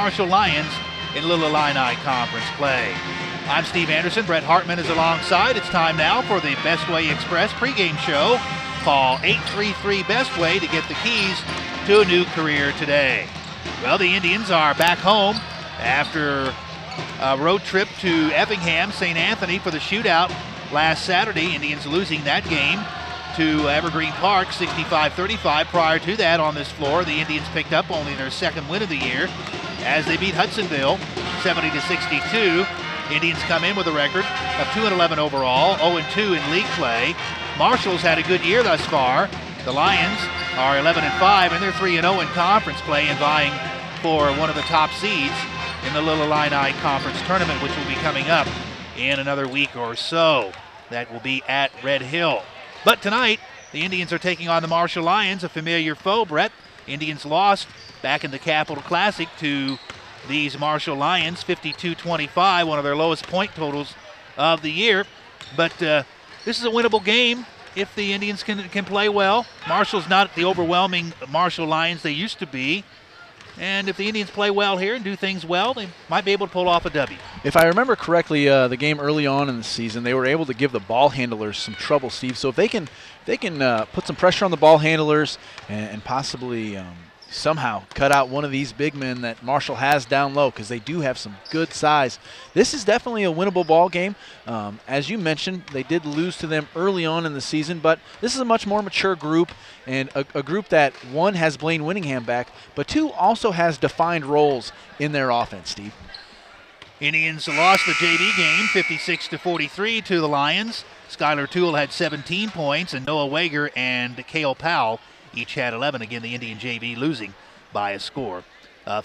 Marshall Lions in Little Illini Conference play. I'm Steve Anderson. Brett Hartman is alongside. It's time now for the Bestway Express pregame show. Call 833-BESTWAY to get the keys to a new career today. Well, the Indians are back home after a road trip to Effingham, St. Anthony for the shootout last Saturday. Indians losing that game to Evergreen Park 65-35. Prior to that on this floor, the Indians picked up only their second win of the year as they beat Hudsonville 70-62. Indians come in with a record of 2-11 overall, 0-2 in league play. Marshall's had a good year thus far. The Lions are 11-5, and they're 3-0 in conference play and vying for one of the top seeds in the Little Illini Conference Tournament, which will be coming up in another week or so. That will be at Red Hill. But tonight, the Indians are taking on the Marshall Lions, a familiar foe, Brett. Indians lost back in the Capital Classic to these Marshall Lions, 52-25, one of their lowest point totals of the year. But this is a winnable game if the Indians can play well. Marshall's not the overwhelming Marshall Lions they used to be. And if the Indians play well here and do things well, they might be able to pull off a W. If I remember correctly, the game early on in the season, they were able to give the ball handlers some trouble, Steve. So if they can put some pressure on the ball handlers and possibly somehow cut out one of these big men that Marshall has down low, because they do have some good size, this is definitely a winnable ball game. As you mentioned, they did lose to them early on in the season, but this is a much more mature group, and a group that, one, has Blaine Winningham back, but two, also has defined roles in their offense, Steve. Indians lost the JV game 56-43 to the Lions. Skylar Toole had 17 points, and Noah Wager and Cale Powell each had 11. Again, the Indian JV losing by a score of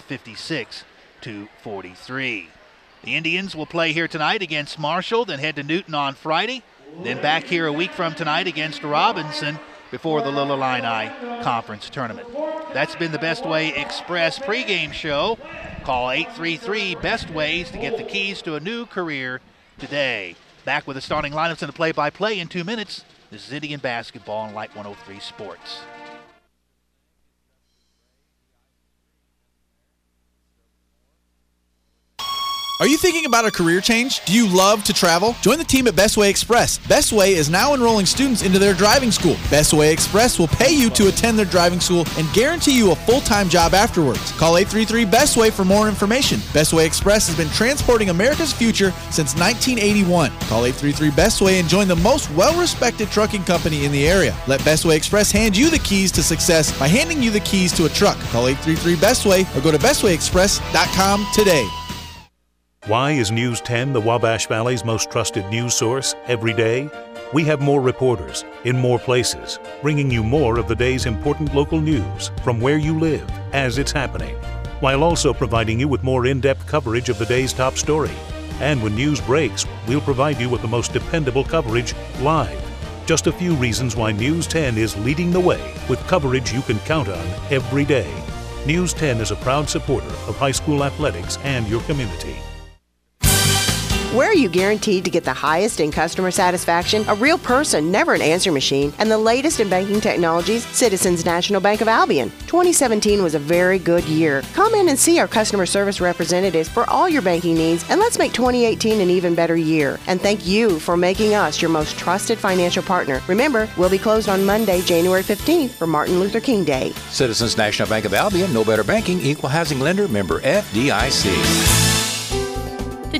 56-43. The Indians will play here tonight against Marshall, then head to Newton on Friday, then back here a week from tonight against Robinson before the Little Illini Conference Tournament. That's been the Bestway Express pregame show. Call 833-BESTWAYS to get the keys to a new career today. Back with the starting lineups and the play-by-play in 2 minutes. This is Indian basketball on Light 103 Sports. Are you thinking about a career change? Do you love to travel? Join the team at Bestway Express. Bestway is now enrolling students into their driving school. Bestway Express will pay you to attend their driving school and guarantee you a full-time job afterwards. Call 833-BESTWAY for more information. Bestway Express has been transporting America's future since 1981. Call 833-BESTWAY and join the most well-respected trucking company in the area. Let Bestway Express hand you the keys to success by handing you the keys to a truck. Call 833-BESTWAY or go to bestwayexpress.com today. Why is News 10 the Wabash Valley's most trusted news source every day? We have more reporters in more places, bringing you more of the day's important local news from where you live as it's happening, while also providing you with more in-depth coverage of the day's top story. And when news breaks, we'll provide you with the most dependable coverage live. Just a few reasons why News 10 is leading the way with coverage you can count on every day. News 10 is a proud supporter of high school athletics and your community. Where are you guaranteed to get the highest in customer satisfaction? A real person, never an answer machine, and the latest in banking technologies? Citizens National Bank of Albion. 2017 was a very good year. Come in and see our customer service representatives for all your banking needs, and let's make 2018 an even better year. And thank you for making us your most trusted financial partner. Remember, we'll be closed on Monday, January 15th for Martin Luther King Day. Citizens National Bank of Albion, no better banking, equal housing lender, member FDIC. The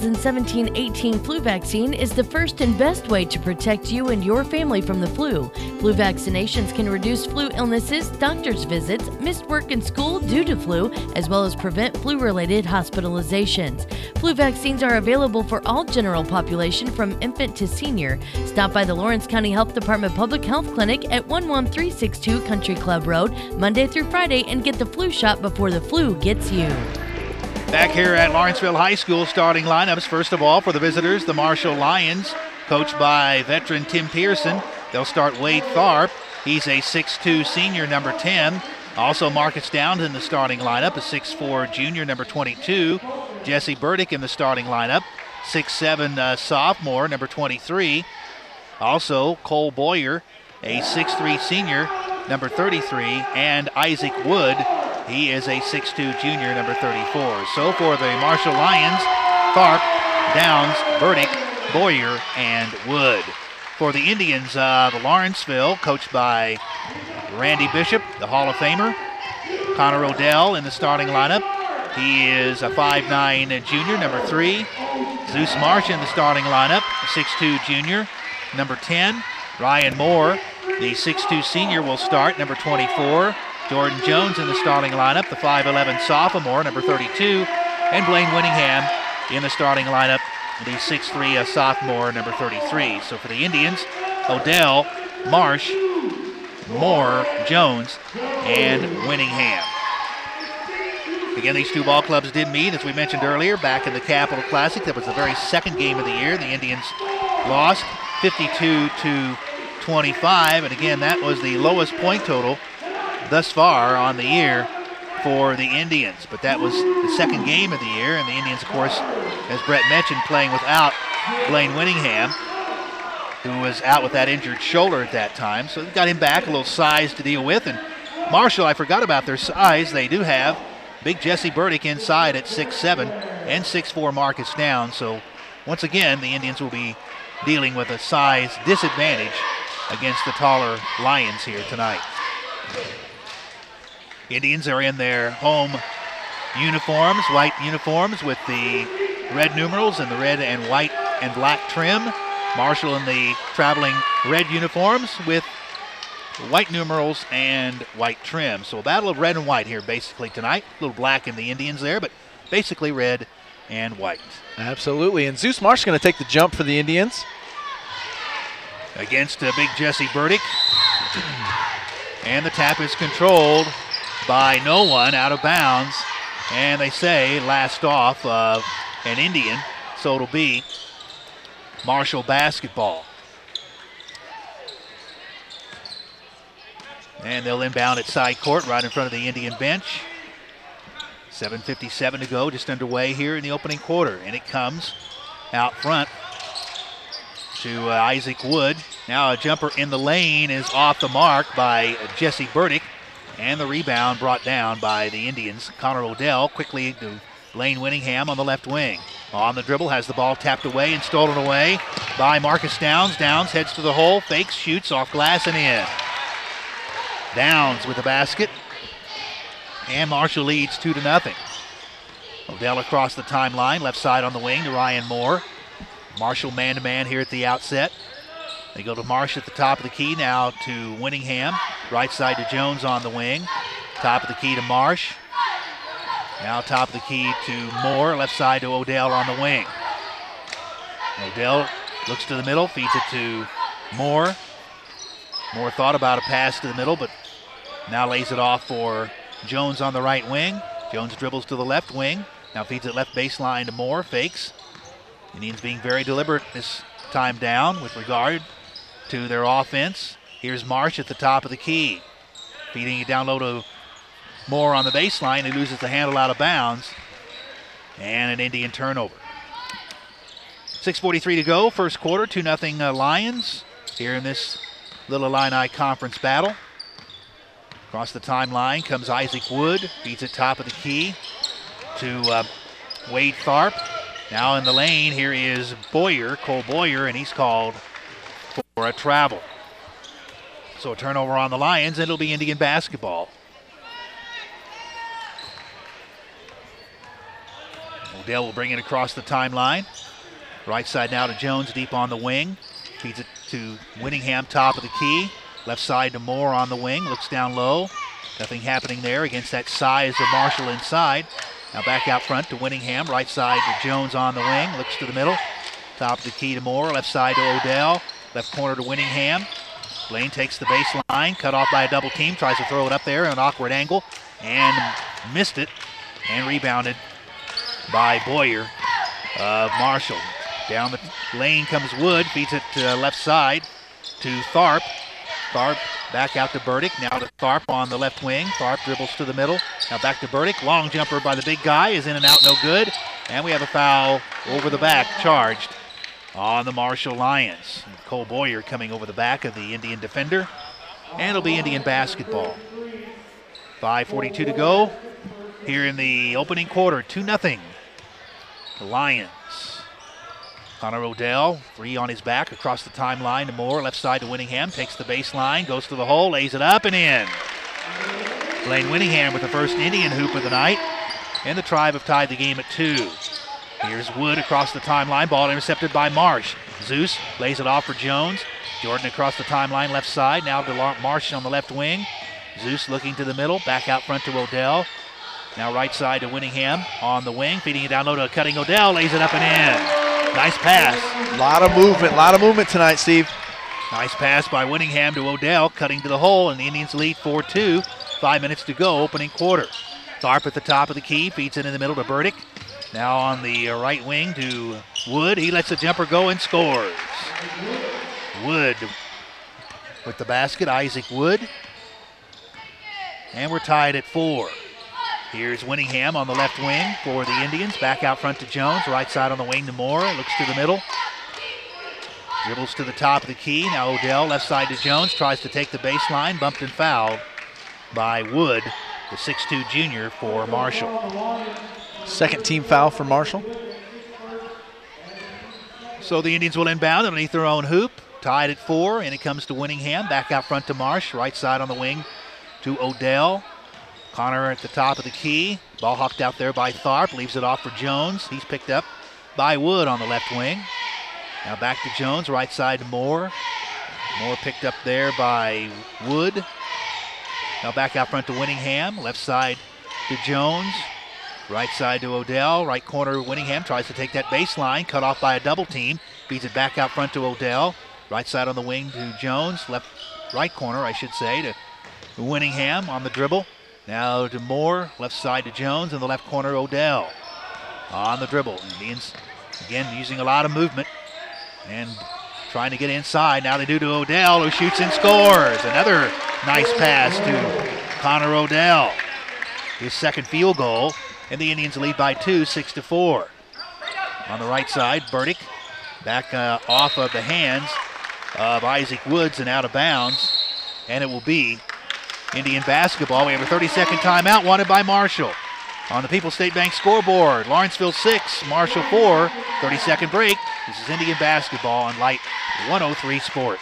2017-18 flu vaccine is the first and best way to protect you and your family from the flu. Flu vaccinations can reduce flu illnesses, doctor's visits, missed work and school due to flu, as well as prevent flu-related hospitalizations. Flu vaccines are available for all general population from infant to senior. Stop by the Lawrence County Health Department Public Health Clinic at 11362 Country Club Road, Monday through Friday, and get the flu shot before the flu gets you. Back here at Lawrenceville High School, starting lineups. First of all, for the visitors, the Marshall Lions, coached by veteran Tim Pearson. They'll start Wade Tharp. He's a 6'2 senior, number 10. Also Marcus Downs in the starting lineup, a 6'4 junior, number 22. Jesse Burdick in the starting lineup, 6'7 sophomore, number 23. Also Cole Boyer, a 6'3 senior, number 33. And Isaac Wood, He is a 6'2 junior, number 34. So for the Marshall Lions, Tharp, Downs, Burdick, Boyer, and Wood. For the Indians, the Lawrenceville, coached by Randy Bishop, the Hall of Famer. Connor Odell in the starting lineup. He is a 5'9 junior, number 3. Zeus Marsh in the starting lineup, 6'2 junior, number 10. Ryan Moore, the 6'2 senior, will start, number 24. Jordan Jones in the starting lineup, the 5'11 sophomore, number 32. And Blaine Winningham in the starting lineup, the 6'3 sophomore, number 33. So for the Indians, Odell, Marsh, Moore, Jones, and Winningham. Again, these two ball clubs did meet, as we mentioned earlier, back in the Capital Classic. That was the very second game of the year. The Indians lost 52-25, and again, that was the lowest point total thus far on the year for the Indians. But that was the second game of the year, and the Indians, of course, as Brett mentioned, playing without Blaine Winningham, who was out with that injured shoulder at that time. So they got him back, a little size to deal with. And Marshall, I forgot about their size. They do have big Jesse Burdick inside at 6'7", and 6'4" Marcus Downs. So once again, the Indians will be dealing with a size disadvantage against the taller Lions here tonight. Indians are in their home uniforms, white uniforms with the red numerals and the red and white and black trim. Marshall in the traveling red uniforms with white numerals and white trim. So a battle of red and white here basically tonight. A little black in the Indians there, but basically red and white. Absolutely, and Zeus Marsh is going to take the jump for the Indians. Against big Jesse Burdick. And the tap is controlled by no one, out of bounds. And they say last off of an Indian, so it'll be Marshall basketball. And they'll inbound at side court right in front of the Indian bench. 7:57 to go, just underway here in the opening quarter. And it comes out front to Isaac Wood. Now a jumper in the lane is off the mark by Jesse Burdick. And the rebound brought down by the Indians. Connor Odell quickly to Blaine Winningham on the left wing. On the dribble, has the ball tapped away and stolen away by Marcus Downs. Downs heads to the hole, fakes, shoots off glass and in. Downs with the basket. And Marshall leads 2-0. Odell across the timeline, left side on the wing to Ryan Moore. Marshall man-to-man here at the outset. They go to Marsh at the top of the key, now to Winningham. Right side to Jones on the wing. Top of the key to Marsh. Now top of the key to Moore, left side to Odell on the wing. Odell looks to the middle, feeds it to Moore. Moore thought about a pass to the middle, but now lays it off for Jones on the right wing. Jones dribbles to the left wing. Now feeds it left baseline to Moore, fakes. Indians being very deliberate this time down with regard to their offense. Here's Marsh at the top of the key. Feeding it down low to Moore on the baseline. He loses the handle out of bounds. And an Indian turnover. 6:43 to go, first quarter, 2-0 Lions here in this Little Illini Conference battle. Across the timeline comes Isaac Wood. Feeds it top of the key to Wade Tharp. Now in the lane, here is Boyer, Cole Boyer, and he's called for a travel. So a turnover on the Lions, and it'll be Indian basketball. Odell will bring it across the timeline. Right side now to Jones, deep on the wing. Feeds it to Winningham, top of the key. Left side to Moore on the wing, looks down low. Nothing happening there against that size of Marshall inside. Now back out front to Winningham, right side to Jones on the wing, looks to the middle. Top of the key to Moore, left side to Odell, left corner to Winningham. Blaine takes the baseline, cut off by a double team, tries to throw it up there at an awkward angle, and missed it, and rebounded by Boyer of Marshall. Down the lane comes Wood, feeds it to left side to Tharp. Tharp back out to Burdick, now to Tharp on the left wing. Tharp dribbles to the middle, now back to Burdick. Long jumper by the big guy is in and out, no good. And we have a foul over the back charged on the Marshall Lions. Cole Boyer coming over the back of the Indian defender. And it'll be Indian basketball. 5:42 to go here in the opening quarter. 2-0. The Lions. Connor Odell, 3 on his back across the timeline to Moore. Left side to Winningham. Takes the baseline, goes to the hole, lays it up and in. Blaine Winningham with the first Indian hoop of the night. And the Tribe have tied the game at 2. Here's Wood across the timeline. Ball intercepted by Marsh. Zeus lays it off for Jones. Jordan across the timeline, left side. Now to Marsh on the left wing. Zeus looking to the middle. Back out front to Odell. Now right side to Winningham on the wing. Feeding it down low to a cutting Odell. Lays it up and in. Nice pass. A lot of movement tonight, Steve. Nice pass by Winningham to Odell. Cutting to the hole, and the Indians lead 4-2. 5 minutes to go, opening quarter. Tharp at the top of the key. Feeds it in the middle to Burdick. Now on the right wing to Wood. He lets the jumper go and scores. Wood with the basket, Isaac Wood. And we're tied at 4. Here's Winningham on the left wing for the Indians. Back out front to Jones. Right side on the wing to Moore. Looks to the middle. Dribbles to the top of the key. Now Odell left side to Jones. Tries to take the baseline. Bumped and fouled by Wood, the 6'2 junior for Marshall. Second team foul for Marshall. So the Indians will inbound underneath their own hoop. Tied at 4, and it comes to Winningham. Back out front to Marsh. Right side on the wing to Odell. Connor at the top of the key. Ball hawked out there by Tharp. Leaves it off for Jones. He's picked up by Wood on the left wing. Now back to Jones. Right side to Moore. Moore picked up there by Wood. Now back out front to Winningham. Left side to Jones. Right side to Odell. Right corner Winningham tries to take that baseline. Cut off by a double team. Feeds it back out front to Odell. Right side on the wing to Jones. Right corner, I should say, to Winningham on the dribble. Now to Moore. Left side to Jones. In the left corner, Odell on the dribble. Indians again using a lot of movement and trying to get inside. Now they do to Odell, who shoots and scores. Another nice pass to Connor Odell. His second field goal, and the Indians lead by 2, 6-4. On the right side, Burdick back off of the hands of Isaac Woods and out of bounds, and it will be Indian basketball. We have a 30-second timeout wanted by Marshall. On the People's State Bank scoreboard, Lawrenceville 6, Marshall 4, 30-second break. This is Indian basketball on Light 103 Sports.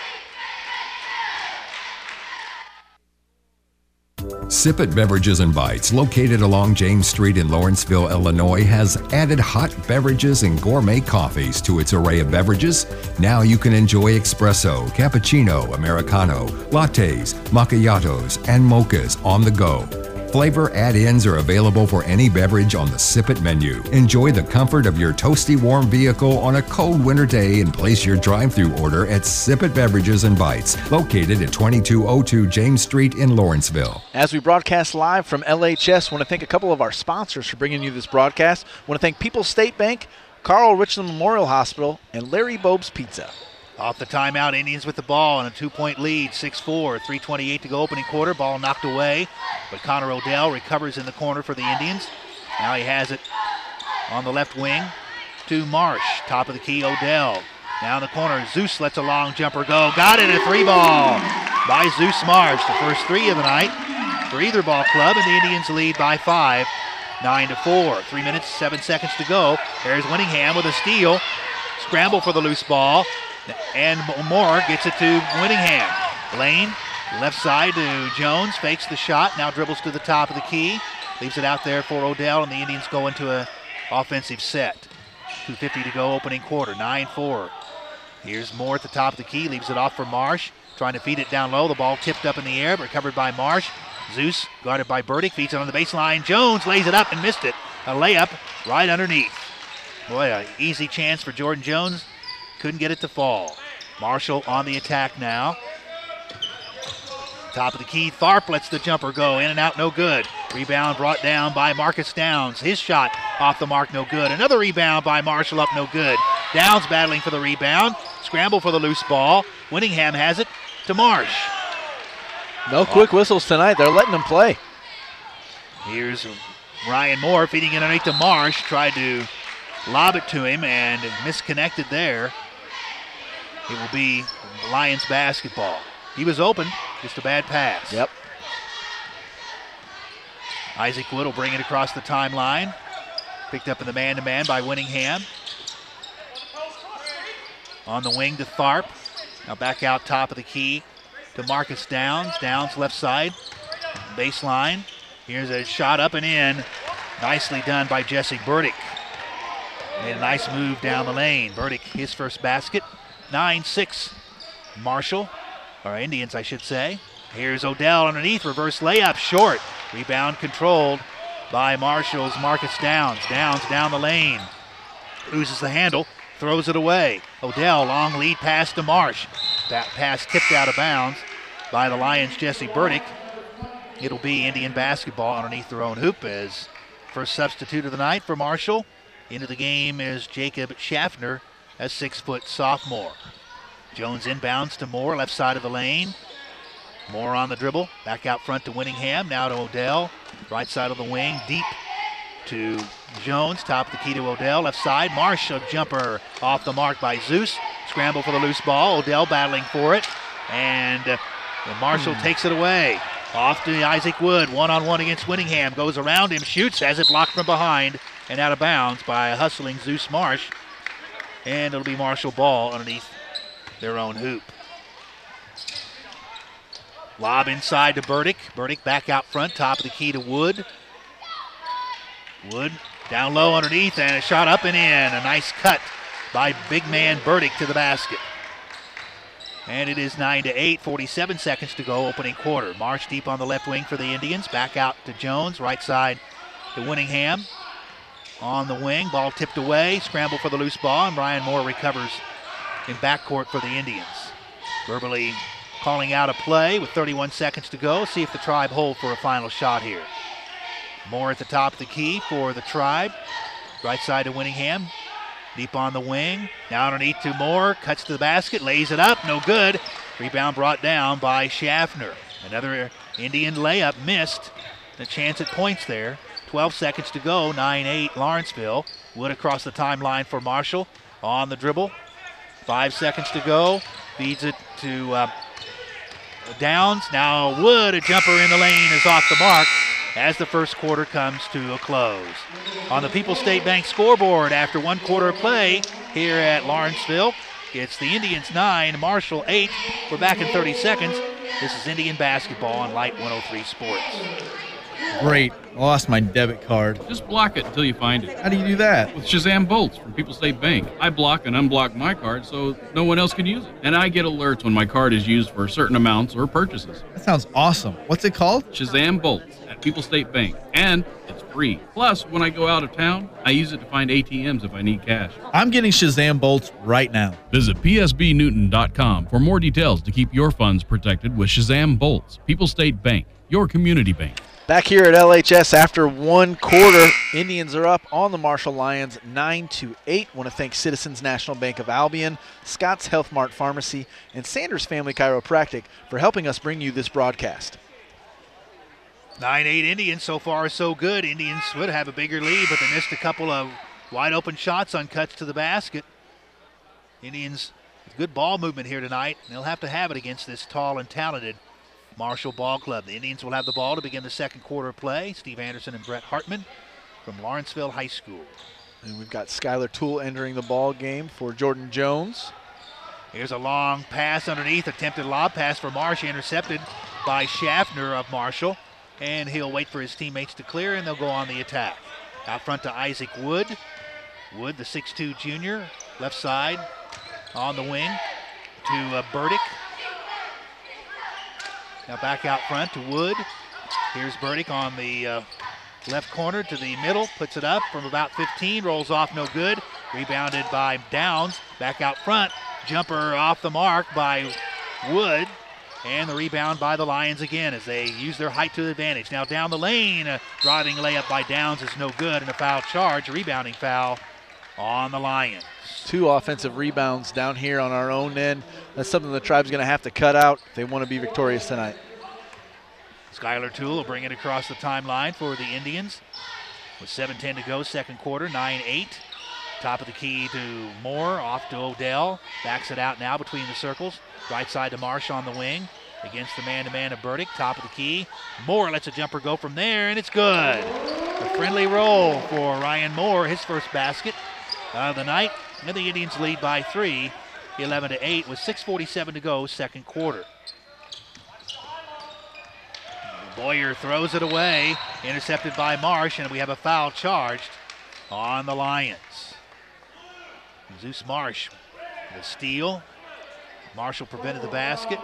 Sip It Beverages and Bites, located along James Street in Lawrenceville, Illinois, has added hot beverages and gourmet coffees to its array of beverages. Now you can enjoy espresso, cappuccino, americano, lattes, macchiatos, and mochas on the go. Flavor add-ins are available for any beverage on the Sip It menu. Enjoy the comfort of your toasty warm vehicle on a cold winter day and place your drive-thru order at Sip It Beverages and Bites, located at 2202 James Street in Lawrenceville. As we broadcast live from LHS, I want to thank a couple of our sponsors for bringing you this broadcast. I want to thank People's State Bank, Carl Richland Memorial Hospital, and Larry Bobe's Pizza. Off the timeout, Indians with the ball and a 2-point lead, 6-4, 3:28 to go opening quarter. Ball knocked away, but Connor Odell recovers in the corner for the Indians. Now he has it on the left wing to Marsh. Top of the key, Odell. Now in the corner, Zeus lets a long jumper go. Got it, a 3-ball by Zeus Marsh. The first 3 of the night for either ball club, and the Indians lead by 5, 9-4. 3 minutes, 7 seconds to go. There's Winningham with a steal. Scramble for the loose ball. And Moore gets it to Winningham. Lane, left side to Jones, fakes the shot, now dribbles to the top of the key. Leaves it out there for Odell, and the Indians go into an offensive set. 2:50 to go, opening quarter, 9-4. Here's Moore at the top of the key, leaves it off for Marsh, trying to feed it down low. The ball tipped up in the air, but recovered by Marsh. Zeus, guarded by Burdick, feeds it on the baseline. Jones lays it up and missed it. A layup right underneath. Boy, an easy chance for Jordan Jones. Couldn't get it to fall. Marshall on the attack now. Top of the key, Tharp lets the jumper go. In and out, no good. Rebound brought down by Marcus Downs. His shot off the mark, no good. Another rebound by Marshall, up no good. Downs battling for the rebound. Scramble for the loose ball. Winningham has it to Marsh. No quick whistles tonight. They're letting them play. Here's Ryan Moore feeding it underneath to Marsh. Tried to lob it to him and misconnected there. It will be Lions basketball. He was open, just a bad pass. Yep. Isaac Wood will bring it across the timeline. Picked up in the man-to-man by Winningham. On the wing to Tharp. Now back out top of the key to Marcus Downs. Downs left side. Baseline. Here's a shot up and in. Nicely done by Jesse Burdick. Made a nice move down the lane. Burdick, his first basket. 9-6 Marshall. Or Indians, I should say. Here's Odell underneath. Reverse layup. Short. Rebound controlled by Marshall's Marcus Downs. Downs down the lane. Loses the handle. Throws it away. Odell, long lead pass to Marsh. That pass tipped out of bounds by the Lions' Jesse Burdick. It'll be Indian basketball underneath their own hoop as first substitute of the night for Marshall. Into the game is Jacob Schaffner, a 6-foot sophomore. Jones inbounds to Moore, left side of the lane. Moore on the dribble. Back out front to Winningham. Now to Odell. Right side of the wing. Deep to Jones. Top of the key to Odell. Left side. Marsh, a jumper off the mark by Zeus. Scramble for the loose ball. Odell battling for it. And Marshall takes it away. Off to Isaac Wood. One-on-one against Winningham. Goes around him. Shoots. Has it blocked from behind. And out of bounds by a hustling Zeus Marsh. And it'll be Marshall ball underneath their own hoop. Lob inside to Burdick. Burdick back out front. Top of the key to Wood. Wood down low underneath and a shot up and in. A nice cut by big man Burdick to the basket. And it is 9-8, 47 seconds to go, opening quarter. Marsh deep on the left wing for the Indians. Back out to Jones. Right side to Winningham. On the wing. Ball tipped away. Scramble for the loose ball. And Brian Moore recovers in backcourt for the Indians. Verbally calling out a play with 31 seconds to go. See if the Tribe hold for a final shot here. Moore at the top of the key for the Tribe. Right side to Winningham. Deep on the wing. Now underneath to Moore. Cuts to the basket. Lays it up. No good. Rebound brought down by Schaffner. Another Indian layup missed. A chance at points there. 12 seconds to go. 9-8 Lawrenceville. Wood across the timeline for Marshall. On the dribble. 5 seconds to go. Feeds it to Downs. Now Wood, a jumper in the lane, is off the mark as the first quarter comes to a close. On the People's State Bank scoreboard after 1 quarter of play here at Lawrenceville, it's the Indians 9, Marshall 8. We're back in 30 seconds. This is Indian basketball on Light 103 Sports. Great. I lost my debit card. Just block it until you find it. How do you do that? With Shazam Bolts from People's State Bank. I block and unblock my card so no one else can use it. And I get alerts when my card is used for certain amounts or purchases. That sounds awesome. What's it called? Shazam Bolts at People's State Bank. And it's free. Plus, when I go out of town, I use it to find ATMs if I need cash. I'm getting Shazam Bolts right now. Visit psbnewton.com for more details to keep your funds protected with Shazam Bolts. People's State Bank, your community bank. Back here at LHS after 1 quarter, Indians are up on the Marshall Lions 9-8. Want to thank Citizens National Bank of Albion, Scott's Health Mart Pharmacy, and Sanders Family Chiropractic for helping us bring you this broadcast. 9-8 Indians, so far so good. Indians would have a bigger lead, but they missed a couple of wide open shots on cuts to the basket. Indians with good ball movement here tonight, and they'll have to have it against this tall and talented Marshall Ball Club. The Indians will have the ball to begin the second quarter of play. Steve Anderson and Brett Hartman from Lawrenceville High School. And we've got Skylar Toole entering the ball game for Jordan Jones. Here's a long pass underneath, attempted lob pass for Marsh, intercepted by Schaffner of Marshall. And he'll wait for his teammates to clear, and they'll go on the attack. Out front to Isaac Wood. Wood, the 6'2 junior, left side on the wing to Burdick. Now back out front to Wood. Here's Burdick on the left corner to the middle. Puts it up from about 15. Rolls off, no good. Rebounded by Downs. Back out front. Jumper off the mark by Wood. And the rebound by the Lions again as they use their height to the advantage. Now down the lane. A driving layup by Downs is no good. And a foul charge. A rebounding foul on the Lions. 2 offensive rebounds down here on our own end. That's something the Tribe's going to have to cut out if they want to be victorious tonight. Skylar Toole will bring it across the timeline for the Indians. With 7:10 to go, second quarter, 9-8. Top of the key to Moore, off to Odell. Backs it out now between the circles. Right side to Marsh on the wing. against the man-to-man of Burdick. Top of the key. Moore lets a jumper go from there, and it's good. A friendly roll for Ryan Moore, his first basket of the night. And the Indians lead by 3, 11-8, with 6:47 to go, second quarter. Boyer throws it away, intercepted by Marsh, and we have a foul charged on the Lions. Zeus Marsh, the steal. Marshall prevented the basket.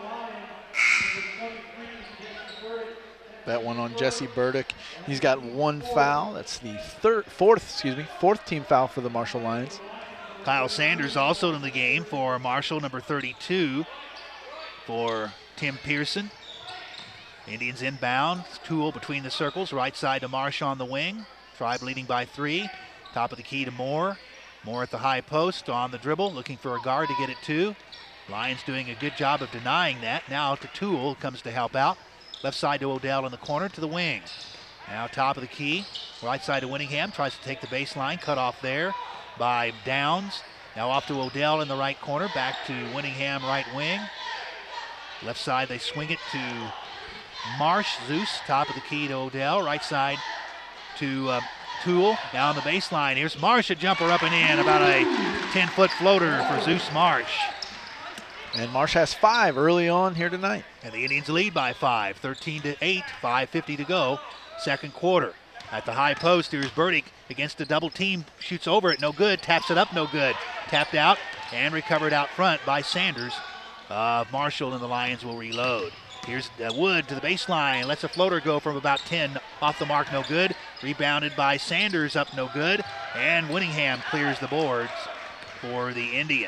That one on Jesse Burdick. He's got one foul. That's the fourth team foul for the Marshall Lions. Kyle Sanders also in the game for Marshall, number 32 for Tim Pearson. Indians inbound. Toole between the circles. Right side to Marsh on the wing. Tribe leading by 3. Top of the key to Moore. Moore at the high post on the dribble, looking for a guard to get it to. Lions doing a good job of denying that. Now to Toole, comes to help out. Left side to Odell in the corner to the wing. Now top of the key. Right side to Winningham. Tries to take the baseline. Cut off there by Downs. Now off to Odell in the right corner. Back to Winningham, right wing. Left side, they swing it to Marsh. Zeus, top of the key to Odell. Right side to Toole. Now on the baseline. Here's Marsh, a jumper up and in. About a 10-foot floater for Zeus Marsh. And Marsh has 5 early on here tonight. And the Indians lead by 5, 13-8, 5:50 to go, second quarter. At the high post, here's Burdick against a double team, shoots over it, no good, taps it up, no good. Tapped out and recovered out front by Sanders. Marshall and the Lions will reload. Here's Wood to the baseline, lets a floater go from about 10, off the mark, no good. Rebounded by Sanders, up no good. And Winningham clears the boards for the Indians.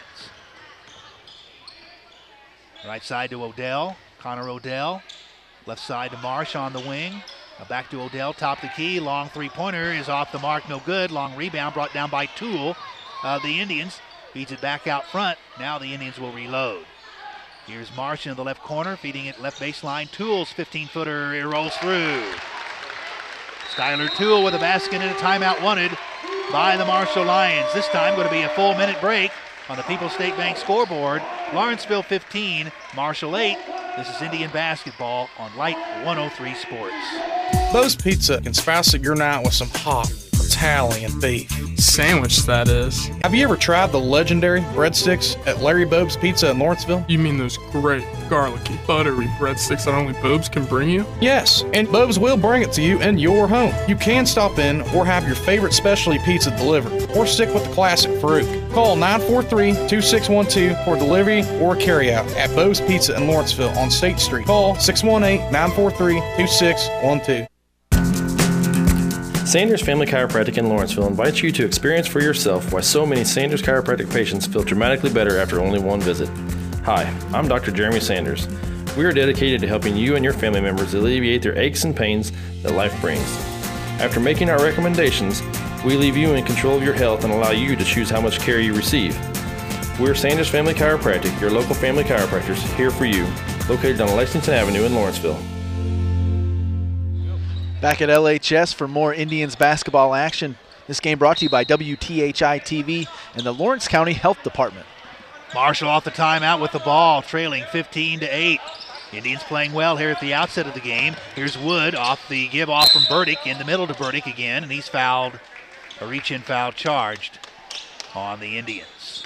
Right side to Odell, Connor Odell. Left side to Marsh on the wing. Back to Odell, top of the key. Long three-pointer is off the mark, no good. Long rebound brought down by Toole. The Indians feeds it back out front. Now the Indians will reload. Here's Marsh in the left corner, feeding it left baseline. Toole's 15-footer, it rolls through. Skylar Toole with a basket and a timeout wanted by the Marshall Lions. This time going to be a full minute break on the People's State Bank scoreboard. Lawrenceville 15, Marshall 8. This is Indian basketball on Light 103 Sports. Bo's Pizza can spice up your night with some hot Italian beef. Sandwich, that is. Have you ever tried the legendary breadsticks at Larry Bob's Pizza in Lawrenceville? You mean those great, garlicky, buttery breadsticks that only Bob's can bring you? Yes, and Bob's will bring it to you in your home. You can stop in or have your favorite specialty pizza delivered, or stick with the classic Farouk. Call 943-2612 for delivery or carryout at Bob's Pizza in Lawrenceville on State Street. Call 618-943-2612. Sanders Family Chiropractic in Lawrenceville invites you to experience for yourself why so many Sanders Chiropractic patients feel dramatically better after only one visit. Hi, I'm Dr. Jeremy Sanders. We are dedicated to helping you and your family members alleviate their aches and pains that life brings. After making our recommendations, we leave you in control of your health and allow you to choose how much care you receive. We're Sanders Family Chiropractic, your local family chiropractors, here for you, located on Lexington Avenue in Lawrenceville. Back at LHS for more Indians basketball action. This game brought to you by WTHI TV and the Lawrence County Health Department. Marshall off the timeout with the ball, trailing 15-8. Indians playing well here at the outset of the game. Here's Wood off the give off from Burdick, in the middle to Burdick again, and he's fouled, a reach-in foul charged on the Indians.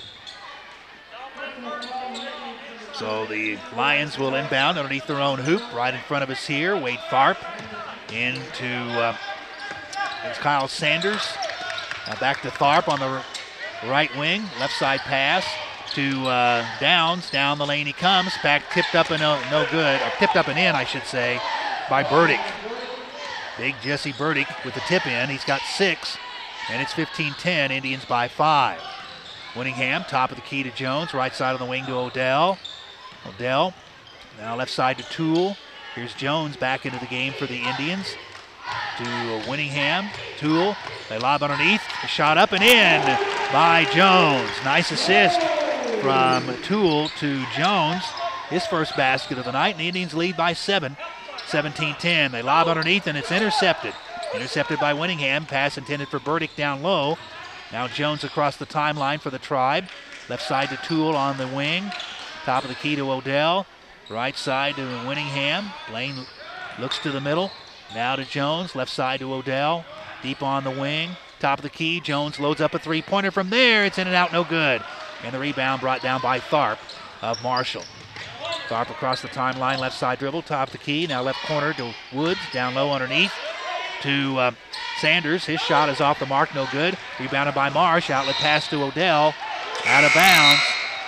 So the Lions will inbound underneath their own hoop, right in front of us here. Wade Tharp into Kyle Sanders. Back to Tharp on the right wing. Left side pass to Downs. Down the lane he comes. Back tipped up and no good. Or tipped up and in, I should say, by Burdick. Big Jesse Burdick with the tip in. He's got 6, and it's 15-10. Indians by 5. Winningham, top of the key to Jones. Right side of the wing to Odell. Odell, now left side to Toole. Here's Jones back into the game for the Indians. To Winningham. Toole, they lob underneath. A shot up and in by Jones. Nice assist from Toole to Jones. His first basket of the night, and the Indians lead by 7, 17-10. They lob underneath, and it's intercepted. Intercepted by Winningham. Pass intended for Burdick down low. Now Jones across the timeline for the Tribe. Left side to Toole on the wing. Top of the key to Odell. Right side to Winningham. Blaine looks to the middle. Now to Jones. Left side to Odell. Deep on the wing. Top of the key. Jones loads up a three-pointer from there. It's in and out, no good. And the rebound brought down by Tharp of Marshall. Tharp across the timeline. Left side dribble. Top of the key. Now left corner to Woods. Down low underneath to Sanders. His shot is off the mark, no good. Rebounded by Marsh. Outlet pass to Odell. Out of bounds.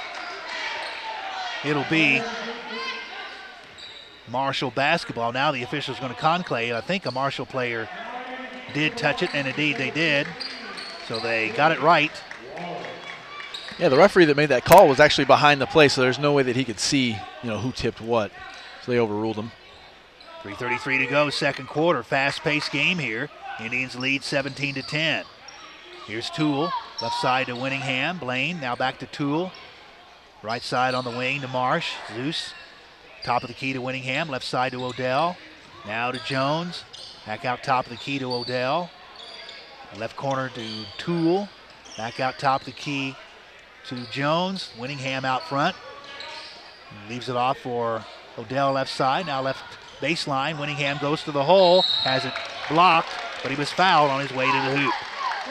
It'll be Marshall basketball. Now the official's going to conclave. I think a Marshall player did touch it, and indeed they did. So they got it right. Yeah, the referee that made that call was actually behind the play, so there's no way that he could see, who tipped what. So they overruled him. 3:33 to go, second quarter. Fast-paced game here. Indians lead 17-10. Here's Toole. Left side to Winningham. Blaine now back to Toole. Right side on the wing to Marsh. Zeus. Top of the key to Winningham. Left side to Odell. Now to Jones. Back out top of the key to Odell. Left corner to Toole. Back out top of the key to Jones. Winningham out front. Leaves it off for Odell left side. Now left baseline. Winningham goes to the hole. Has it blocked, but he was fouled on his way to the hoop.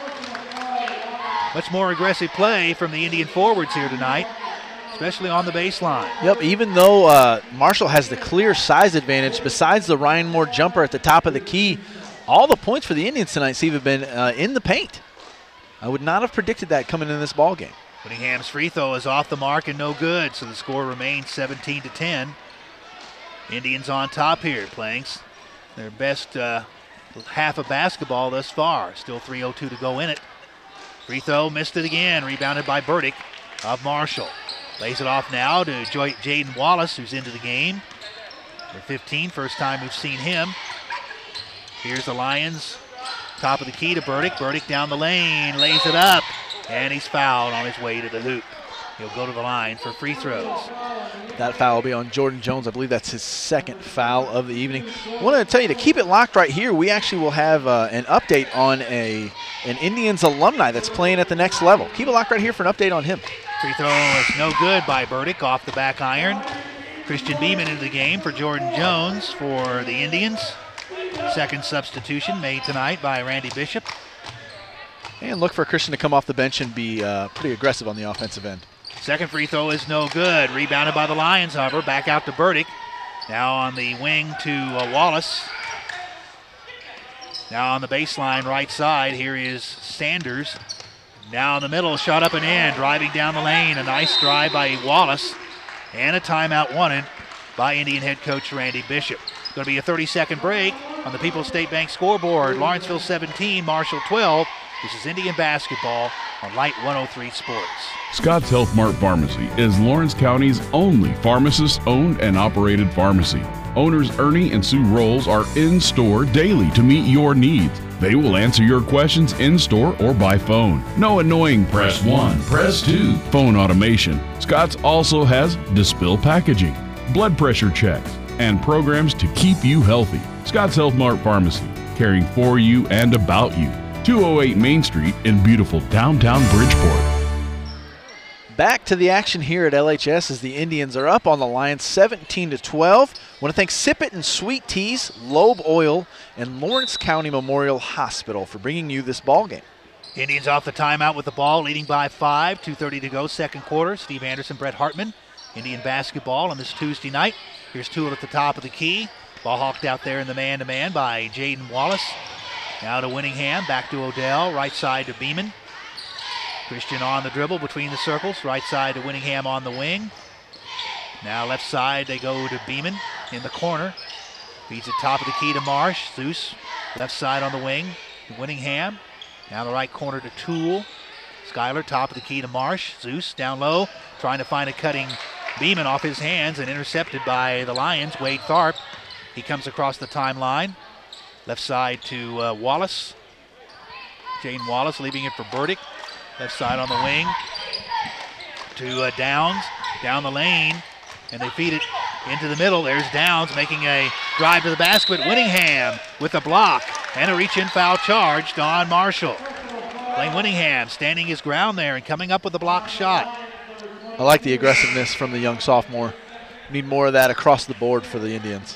Much more aggressive play from the Indian forwards here tonight, especially on the baseline. Yep, even though Marshall has the clear size advantage, besides the Ryan Moore jumper at the top of the key, all the points for the Indians tonight, Steve, have been in the paint. I would not have predicted that coming in this ball game. Whittingham's free throw is off the mark and no good, so the score remains 17-10. Indians on top here, playing their best half of basketball thus far. Still 3:02 to go in it. Free throw, missed it again. Rebounded by Burdick of Marshall. Lays it off now to Jaden Wallace, who's into the game. For 15, first time we've seen him. Here's the Lions. Top of the key to Burdick. Burdick down the lane, lays it up, and he's fouled on his way to the hoop. He'll go to the line for free throws. That foul will be on Jordan Jones. I believe that's his second foul of the evening. I wanted to tell you to keep it locked right here. We actually will have an update on an Indians alumni that's playing at the next level. Keep it locked right here for an update on him. Free throw is no good by Burdick off the back iron. Christian Beeman into the game for Jordan Jones for the Indians. Second substitution made tonight by Randy Bishop. And look for Christian to come off the bench and be pretty aggressive on the offensive end. Second free throw is no good. Rebounded by the Lions, however. Back out to Burdick. Now on the wing to Wallace. Now on the baseline right side, here is Sanders. Now in the middle, shot up and in, driving down the lane. A nice drive by Wallace. And a timeout wanted by Indian head coach Randy Bishop. It's going to be a 30-second break on the People's State Bank scoreboard. Lawrenceville 17, Marshall 12. This is Indian basketball on Light 103 Sports. Scott's Health Mart Pharmacy is Lawrence County's only pharmacist-owned and operated pharmacy. Owners Ernie and Sue Rolls are in-store daily to meet your needs. They will answer your questions in-store or by phone. No annoying press 1, press 2 phone automation. Scott's also has Dispill packaging, blood pressure checks, and programs to keep you healthy. Scott's Health Mart Pharmacy, caring for you and about you. 208 Main Street in beautiful downtown Bridgeport. Back to the action here at LHS as the Indians are up on the Lions 17-12. Want to thank Sip It and Sweet Teas, Loeb Oil, and Lawrence County Memorial Hospital for bringing you this ball game. Indians off the timeout with the ball, leading by 5. 2:30 to go, second quarter. Steve Anderson, Brett Hartman. Indian basketball on this Tuesday night. Here's Toole at the top of the key. Ball hawked out there in the man-to-man by Jaden Wallace. Now to Winningham, back to Odell, right side to Beeman. Christian on the dribble between the circles, right side to Winningham on the wing. Now left side, they go to Beeman in the corner. Feeds it top of the key to Marsh. Zeus, left side on the wing to Winningham. Now the right corner to Toole. Schuyler, top of the key to Marsh. Zeus down low, trying to find a cutting Beeman off his hands and intercepted by the Lions, Wade Tharp. He comes across the timeline. Left side to Wallace. Jaden Wallace leaving it for Burdick. Left side on the wing to Downs. Down the lane. And they feed it into the middle. There's Downs making a drive to the basket. Winningham with a block. And a reach-in foul charged on Marshall. Blaine Winningham standing his ground there and coming up with a block shot. I like the aggressiveness from the young sophomore. Need more of that across the board for the Indians.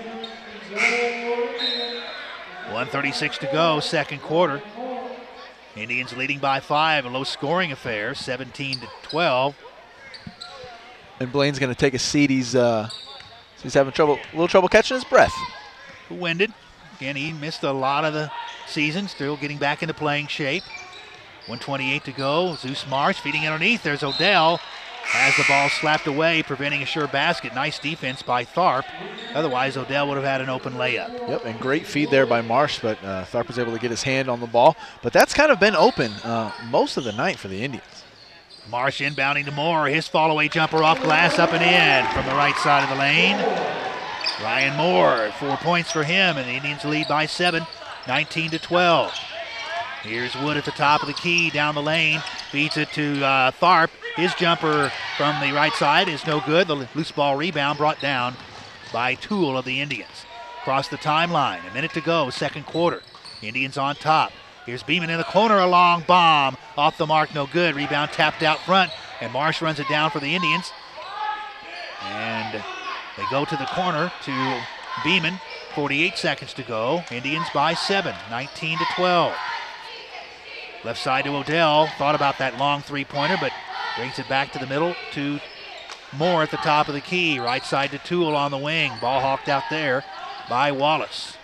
1:36 to go, second quarter. Indians leading by 5, a low-scoring affair, 17-12. And Blaine's going to take a seat. He's having a little trouble catching his breath. Winded. Again, he missed a lot of the season, still getting back into playing shape. 1:28 to go. Zeus Marsh feeding underneath. There's Odell. Has the ball slapped away, preventing a sure basket. Nice defense by Tharp. Otherwise, Odell would have had an open layup. Yep, and great feed there by Marsh, but Tharp was able to get his hand on the ball. But that's kind of been open most of the night for the Indians. Marsh inbounding to Moore. His fall-away jumper off glass, up and in from the right side of the lane. Ryan Moore, 4 points for him, and the Indians lead by 7, 19-12. Here's Wood at the top of the key, down the lane, feeds it to Tharp. His jumper from the right side is no good. The loose ball rebound brought down by Toole of the Indians. Across the timeline, a minute to go, second quarter. Indians on top. Here's Beeman in the corner, a long bomb. Off the mark, no good. Rebound tapped out front, and Marsh runs it down for the Indians. And they go to the corner to Beeman. 48 seconds to go. Indians by 7, 19-12. Left side to Odell. Thought about that long three-pointer, but brings it back to the middle to Moore at the top of the key. Right side to Toole on the wing. Ball hawked out there by Wallace.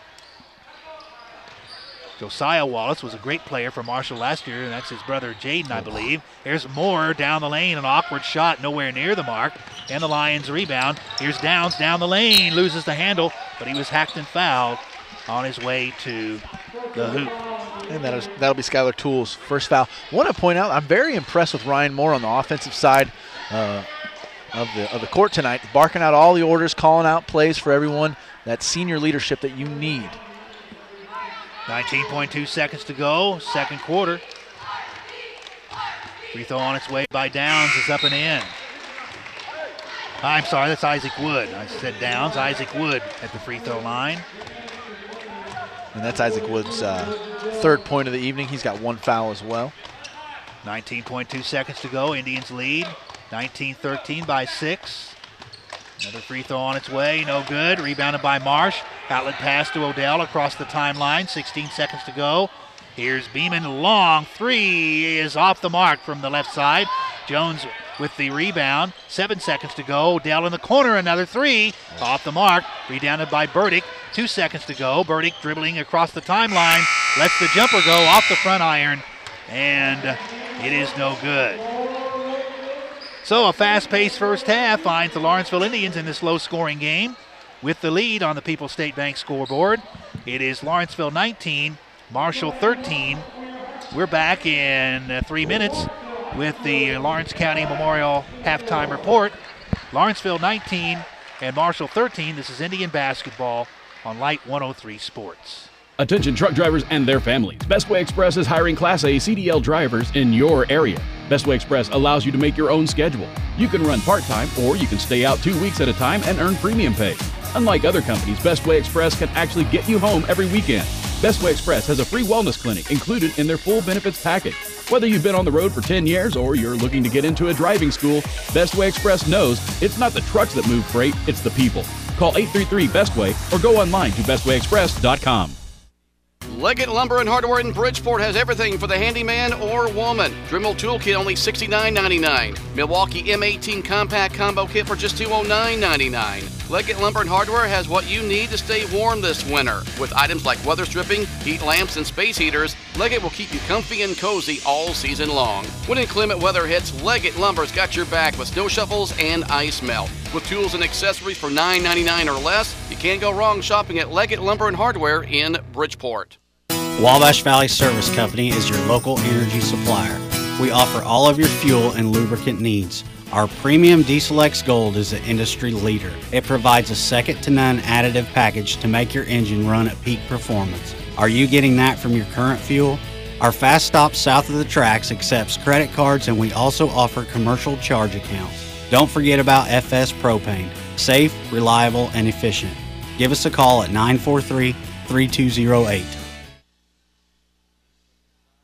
Josiah Wallace was a great player for Marshall last year, and that's his brother Jaden, I believe. Here's Moore down the lane, an awkward shot, nowhere near the mark, and the Lions rebound. Here's Downs down the lane, loses the handle, but he was hacked and fouled on his way to the hoop. And that'll be Skylar Toole's first foul. I want to point out, I'm very impressed with Ryan Moore on the offensive side of the court tonight, barking out all the orders, calling out plays for everyone, that senior leadership that you need. 19.2 seconds to go, second quarter. Free throw on its way by Downs is up and in. I'm sorry, that's Isaac Wood. I said Downs, Isaac Wood at the free throw line. And that's Isaac Wood's third point of the evening. He's got one foul as well. 19.2 seconds to go, Indians lead, 19-13 by 6. Another free throw on its way, no good. Rebounded by Marsh. Outlet pass to Odell across the timeline. 16 seconds to go. Here's Beeman. Long three is off the mark from the left side. Jones with the rebound. 7 seconds to go. Odell in the corner. Another three. Off the mark. Rebounded by Burdick. 2 seconds to go. Burdick dribbling across the timeline. Lets the jumper go off the front iron. And it is no good. So a fast-paced first half finds the Lawrenceville Indians in this low-scoring game with the lead on the People's State Bank scoreboard. It is Lawrenceville 19, Marshall 13. We're back in 3 minutes with the Lawrence County Memorial halftime report. Lawrenceville 19 and Marshall 13. This is Indian basketball on Light 103 Sports. Attention truck drivers and their families. Bestway Express is hiring Class A CDL drivers in your area. Bestway Express allows you to make your own schedule. You can run part-time or you can stay out 2 weeks at a time and earn premium pay. Unlike other companies, Bestway Express can actually get you home every weekend. Bestway Express has a free wellness clinic included in their full benefits package. Whether you've been on the road for 10 years or you're looking to get into a driving school, Bestway Express knows it's not the trucks that move freight, it's the people. Call 833-BESTWAY or go online to bestwayexpress.com. Leggett Lumber and Hardware in Bridgeport has everything for the handyman or woman. Dremel Toolkit only $69.99. Milwaukee M18 Compact Combo Kit for just $209.99. Leggett Lumber and Hardware has what you need to stay warm this winter. With items like weather stripping, heat lamps, and space heaters, Leggett will keep you comfy and cozy all season long. When inclement weather hits, Leggett Lumber's got your back with snow shovels and ice melt. With tools and accessories for $9.99 or less, you can't go wrong shopping at Leggett Lumber and Hardware in Bridgeport. Wabash Valley Service Company is your local energy supplier. We offer all of your fuel and lubricant needs. Our premium Diesel X Gold is the industry leader. It provides a second-to-none additive package to make your engine run at peak performance. Are you getting that from your current fuel? Our Fast Stop south of the tracks accepts credit cards, and we also offer commercial charge accounts. Don't forget about FS Propane. Safe, reliable, and efficient. Give us a call at 943-3208.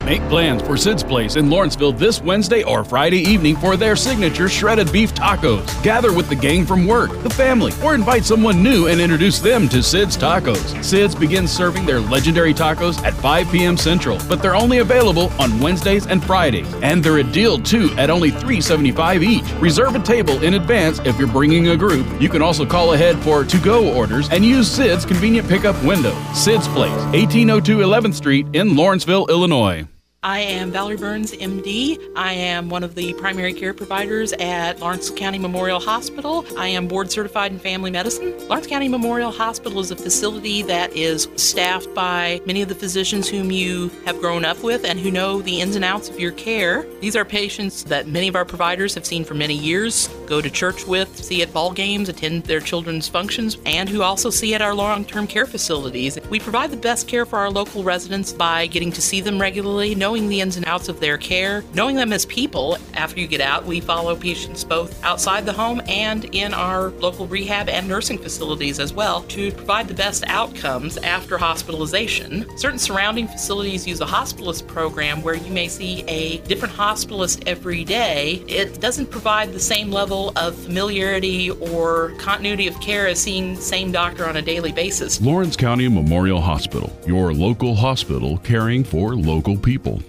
Make plans for Sid's Place in Lawrenceville this Wednesday or Friday evening for their signature shredded beef tacos. Gather with the gang from work, the family, or invite someone new and introduce them to Sid's Tacos. Sid's begins serving their legendary tacos at 5 p.m. Central, but they're only available on Wednesdays and Fridays. And they're a deal too at only $3.75 each. Reserve a table in advance if you're bringing a group. You can also call ahead for to-go orders and use Sid's convenient pickup window. Sid's Place, 1802 11th Street in Lawrenceville, Illinois. I am Valerie Burns, MD. I am one of the primary care providers at Lawrence County Memorial Hospital. I am board certified in family medicine. Lawrence County Memorial Hospital is a facility that is staffed by many of the physicians whom you have grown up with and who know the ins and outs of your care. These are patients that many of our providers have seen for many years, go to church with, see at ball games, attend their children's functions, and who also see at our long-term care facilities. We provide the best care for our local residents by getting to see them regularly, knowing the ins and outs of their care, knowing them as people. After you get out, we follow patients both outside the home and in our local rehab and nursing facilities as well to provide the best outcomes after hospitalization. Certain surrounding facilities use a hospitalist program where you may see a different hospitalist every day. It doesn't provide the same level of familiarity or continuity of care as seeing the same doctor on a daily basis. Lawrence County Memorial Hospital, your local hospital caring for local people.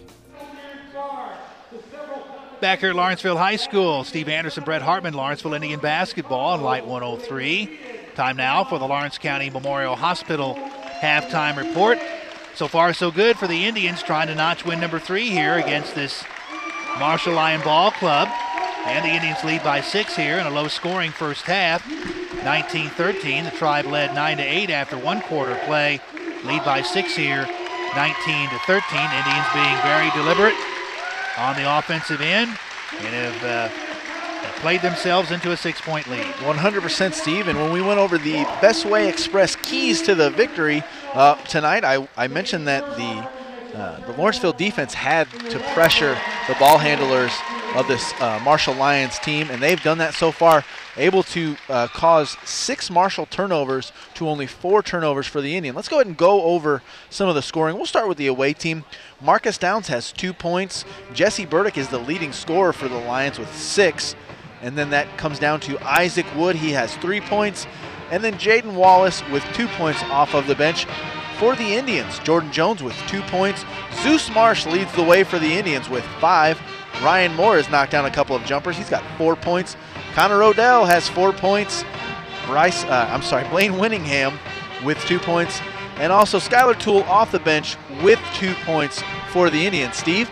Back here at Lawrenceville High School, Steve Anderson, Brett Hartman, Lawrenceville Indian basketball on Light 103. Time now for the Lawrence County Memorial Hospital halftime report. So far, so good for the Indians, trying to notch win number 3 here against this Marshall Lion Ball Club. And the Indians lead by 6 here in a low-scoring first half, 19-13. The Tribe led 9-8 after one quarter play. Lead by 6 here, 19-13. Indians being very deliberate on the offensive end and have played themselves into a 6-point lead. 100%, Steve. And when we went over the Best Way Express keys to the victory tonight, I mentioned that the Lawrenceville defense had to pressure the ball handlers of this Marshall Lions team, and they've done that so far, able to cause 6 Marshall turnovers to only 4 turnovers for the Indian. Let's go ahead and go over some of the scoring. We'll start with the away team. Marcus Downs has 2 points. Jesse Burdick is the leading scorer for the Lions with 6. And then that comes down to Isaac Wood. He has 3 points. And then Jaden Wallace with 2 points off of the bench. For the Indians, Jordan Jones with 2 points. Zeus Marsh leads the way for the Indians with 5. Ryan Moore has knocked down a couple of jumpers. He's got 4 points. Connor Odell has 4 points. Blaine Winningham with 2 points. And also Skylar Toole off the bench with 2 points for the Indians. Steve?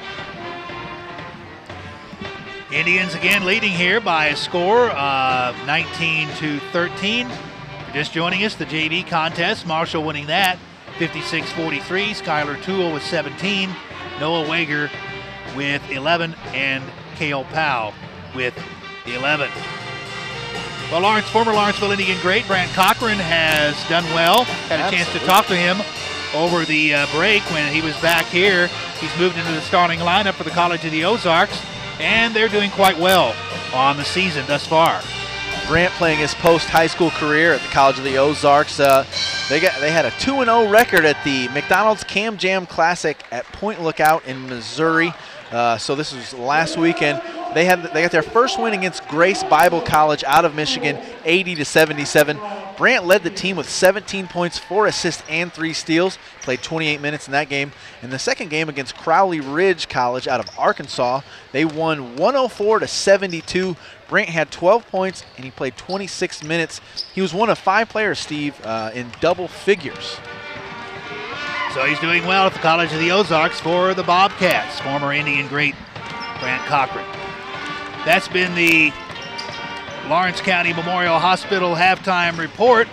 Indians again leading here by a score of 19-13. Just joining us, the JV contest. Marshall winning that 56-43. Skylar Toole with 17. Noah Wager with 11. And Cale Powell with 11. Well, former Lawrenceville Indian great Brant Cochran has done well. Had a chance to talk to him over the break when he was back here. He's moved into the starting lineup for the College of the Ozarks, and they're doing quite well on the season thus far. Brant playing his post-high school career at the College of the Ozarks. They had a 2-0 record at the McDonald's Cam Jam Classic at Point Lookout in Missouri. So this was last weekend. They got their first win against Grace Bible College out of Michigan, 80-77. Brant led the team with 17 points, 4 assists, and 3 steals. Played 28 minutes in that game. In the second game against Crowley Ridge College out of Arkansas, they won 104-72. Brant had 12 points, and he played 26 minutes. He was one of 5 players, Steve, in double figures. So he's doing well at the College of the Ozarks for the Bobcats. Former Indian great Brant Cochran. That's been the Lawrence County Memorial Hospital halftime report.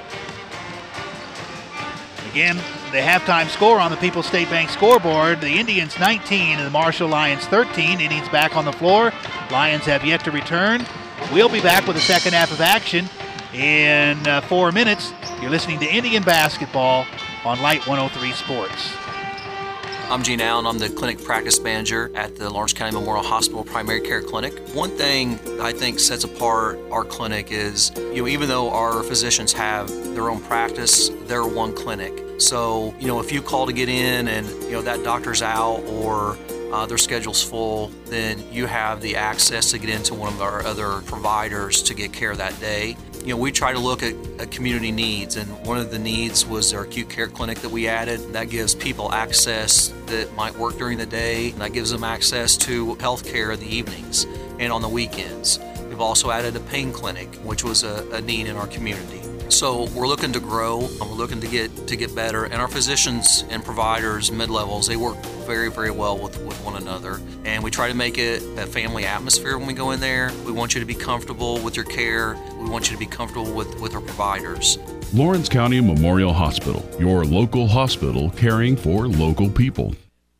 Again, the halftime score on the People's State Bank scoreboard. The Indians 19 and the Marshall Lions 13. Indians back on the floor. Lions have yet to return. We'll be back with the second half of action in 4 minutes. You're listening to Indian basketball on Light 103 Sports. I'm Gene Allen. I'm the clinic practice manager at the Lawrence County Memorial Hospital Primary Care Clinic. One thing I think sets apart our clinic is, even though our physicians have their own practice, they're one clinic. So, if you call to get in and, that doctor's out or their schedule's full, then you have the access to get into one of our other providers to get care that day. We try to look at community needs, and one of the needs was our acute care clinic that we added. That gives people access that might work during the day, and that gives them access to health care in the evenings and on the weekends. We've also added a pain clinic, which was a need in our community. So we're looking to grow, and we're looking to get better, and our physicians and providers, mid-levels, they work very, very well with one another. And we try to make it a family atmosphere when we go in there. We want you to be comfortable with your care. We want you to be comfortable with our providers. Lawrence County Memorial Hospital, your local hospital caring for local people.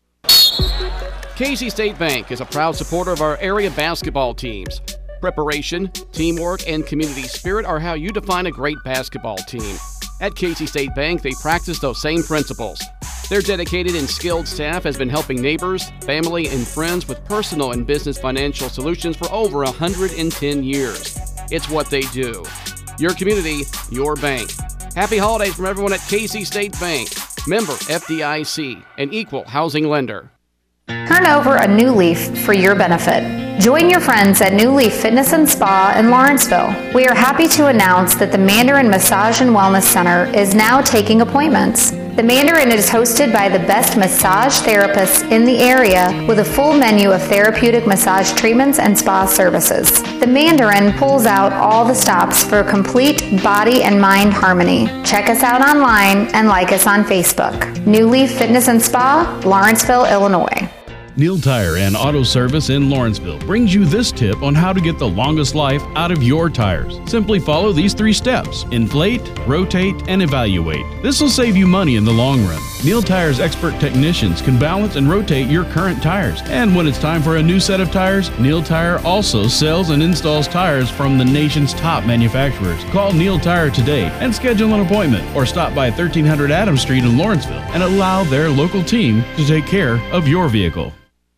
Casey State Bank is a proud supporter of our area basketball teams. Preparation, teamwork, and community spirit are how you define a great basketball team. At Casey State Bank, they practice those same principles. Their dedicated and skilled staff has been helping neighbors, family, and friends with personal and business financial solutions for over 110 years. It's what they do. Your community, your bank. Happy holidays from everyone at Casey State Bank. Member FDIC, an equal housing lender. Turn over a new leaf for your benefit. Join your friends at New Leaf Fitness and Spa in Lawrenceville. We are happy to announce that the Mandarin Massage and Wellness Center is now taking appointments. The Mandarin is hosted by the best massage therapists in the area with a full menu of therapeutic massage treatments and spa services. The Mandarin pulls out all the stops for complete body and mind harmony. Check us out online and like us on Facebook. New Leaf Fitness and Spa, Lawrenceville, Illinois. Neil Tire and Auto Service in Lawrenceville brings you this tip on how to get the longest life out of your tires. Simply follow these 3 steps: inflate, rotate, and evaluate. This will save you money in the long run. Neil Tire's expert technicians can balance and rotate your current tires. And when it's time for a new set of tires, Neil Tire also sells and installs tires from the nation's top manufacturers. Call Neil Tire today and schedule an appointment, or stop by 1300 Adams Street in Lawrenceville and allow their local team to take care of your vehicle.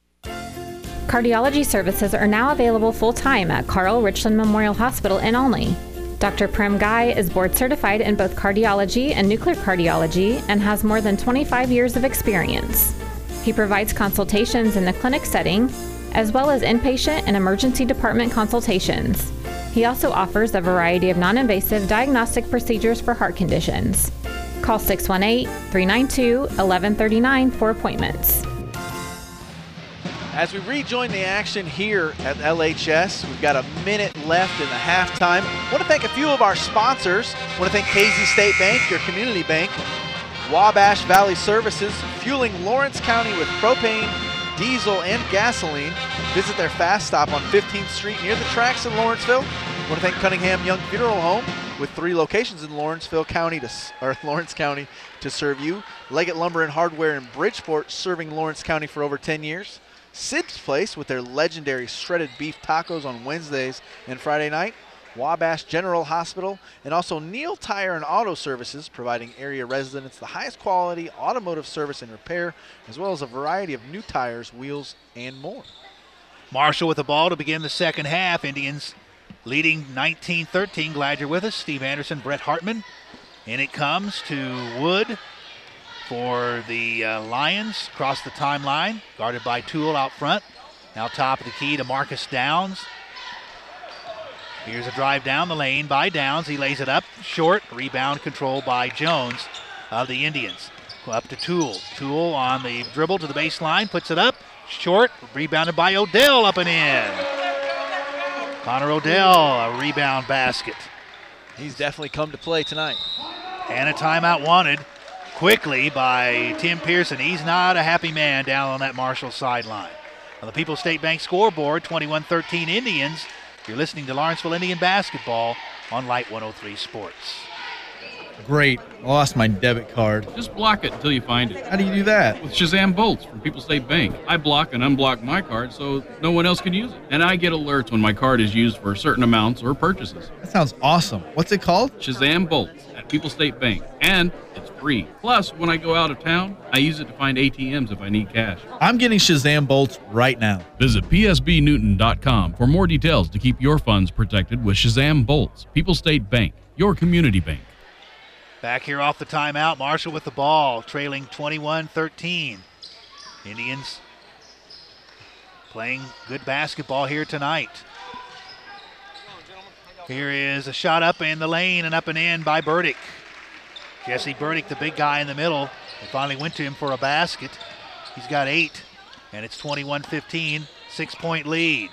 Cardiology services are now available full-time at Carl Richland Memorial Hospital in Olney. Dr. Prem Gai is board certified in both cardiology and nuclear cardiology and has more than 25 years of experience. He provides consultations in the clinic setting, as well as inpatient and emergency department consultations. He also offers a variety of non-invasive diagnostic procedures for heart conditions. Call 618-392-1139 for appointments. As we rejoin the action here at LHS, we've got a minute left in the halftime. I want to thank a few of our sponsors. I want to thank Casey State Bank, your community bank, Wabash Valley Services, fueling Lawrence County with propane, diesel, and gasoline. Visit their fast stop on 15th Street near the tracks in Lawrenceville. I want to thank Cunningham Young Funeral Home with 3 locations in Lawrence County to serve you. Leggett Lumber and Hardware in Bridgeport, serving Lawrence County for over 10 years. Sid's Place with their legendary shredded beef tacos on Wednesdays and Friday night. Wabash General Hospital, and also Neil Tire and Auto Services, providing area residents the highest quality automotive service and repair, as well as a variety of new tires, wheels, and more. Marshall with the ball to begin the second half. Indians leading 19-13. Glad you're with us. Steve Anderson, Brett Hartman. And it comes to Wood for the Lions. Across the timeline, guarded by Toole out front. Now top of the key to Marcus Downs. Here's a drive down the lane by Downs. He lays it up short. Rebound controlled by Jones of the Indians. Up to Toole. Toole on the dribble to the baseline. Puts it up. Short. Rebounded by Odell, up and in. Connor Odell, a rebound basket. He's definitely come to play tonight. And a timeout wanted quickly by Tim Pearson. He's not a happy man down on that Marshall sideline. On the People's State Bank scoreboard, 21-13 Indians. You're listening to Lawrenceville Indian basketball on Light 103 Sports. Great. I lost my debit card. Just block it until you find it. How do you do that? With Shazam Bolts from People's State Bank. I block and unblock my card so no one else can use it. And I get alerts when my card is used for certain amounts or purchases. That sounds awesome. What's it called? Shazam Bolts at People's State Bank. And it's free. Plus, when I go out of town, I use it to find ATMs if I need cash. I'm getting Shazam Bolts right now. Visit psbnewton.com for more details to keep your funds protected with Shazam Bolts. People's State Bank, your community bank. Back here off the timeout, Marshall with the ball, trailing 21-13. Indians playing good basketball here tonight. Here is a shot up in the lane and up and in by Burdick. Jesse Burdick, the big guy in the middle, they finally went to him for a basket. He's got 8, and it's 21-15, 6-point lead.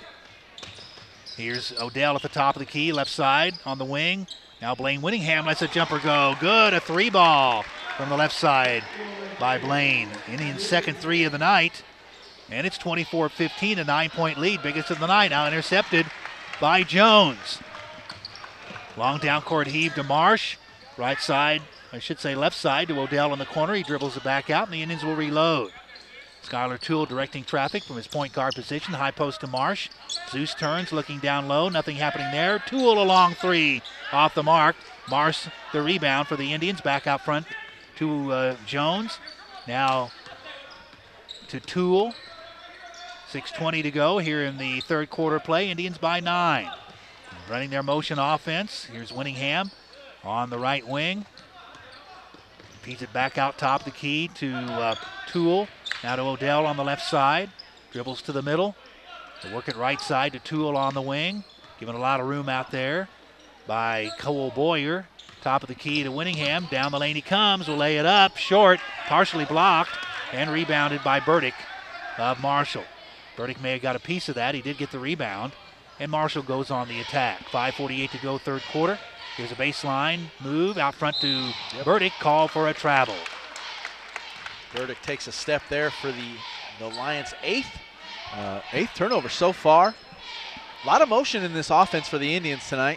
Here's Odell at the top of the key, left side on the wing. Now Blaine Winningham lets a jumper go. Good, a 3-ball from the left side by Blaine. Indians' second 3 of the night, and it's 24-15, a 9-point lead, biggest of the night. Now intercepted by Jones. Long down court heave to Marsh. Right side, I should say left side to Odell in the corner. He dribbles it back out, and the Indians will reload. Skylar Toole directing traffic from his point guard position. High post to Marsh. Zeus turns, looking down low. Nothing happening there. Toole a long 3 off the mark. Marsh the rebound for the Indians. Back out front to Jones. Now to Toole. 6:20 to go here in the third quarter play. Indians by 9. Running their motion offense. Here's Winningham on the right wing. Feeds it back out top of the key to Toole. Now to Odell on the left side. Dribbles to the middle. They work it right side to Toole on the wing. Given a lot of room out there by Cole Boyer. Top of the key to Winningham. Down the lane he comes. Will lay it up. Short. Partially blocked. And rebounded by Burdick of Marshall. Burdick may have got a piece of that. He did get the rebound. And Marshall goes on the attack. 5:48 to go third quarter. Here's a baseline move out front to Burdick. Call for a travel. Burdick takes a step there for the Lions' eighth turnover so far. A lot of motion in this offense for the Indians tonight.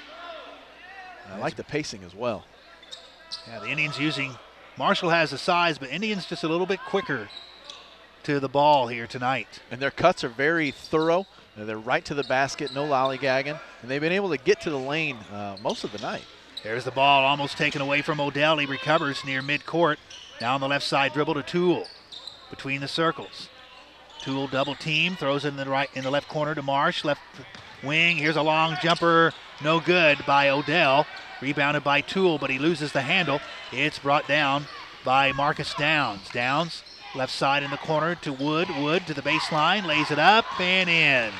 I like the pacing as well. Yeah, the Indians using, Marshall has the size, but Indians just a little bit quicker to the ball here tonight. And their cuts are very thorough. They're right to the basket, no lollygagging, and they've been able to get to the lane most of the night. There's the ball almost taken away from Odell. He recovers near midcourt. Now on the left side, dribble to Toole between the circles. Toole double team, throws it in the left corner to Marsh, left wing. Here's a long jumper, no good by Odell. Rebounded by Toole, but he loses the handle. It's brought down by Marcus Downs. Downs, left side in the corner to Wood. Wood to the baseline, lays it up and in.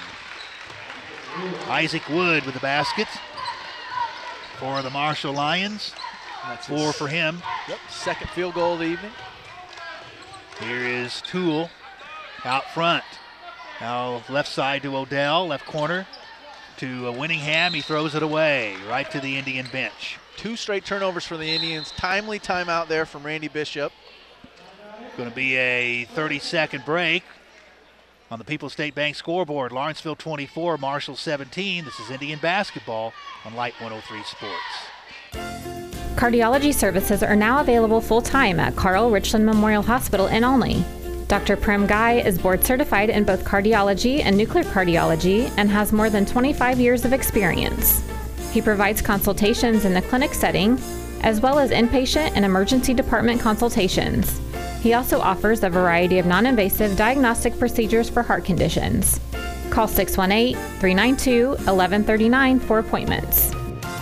Isaac Wood with the basket for the Marshall Lions. That's 4 for him. Yep, second field goal of the evening. Here is Toole out front. Now left side to Odell, left corner to Winningham. He throws it away right to the Indian bench. 2 straight turnovers for the Indians. Timely timeout there from Randy Bishop. Going to be a 30-second break on the People's State Bank scoreboard. Lawrenceville 24, Marshall 17. This is Indian basketball on Light 103 Sports. Cardiology services are now available full-time at Carl Richland Memorial Hospital in Olney. Dr. Prem Guy is board certified in both cardiology and nuclear cardiology and has more than 25 years of experience. He provides consultations in the clinic setting, as well as inpatient and emergency department consultations. He also offers a variety of non-invasive diagnostic procedures for heart conditions. Call 618-392-1139 for appointments.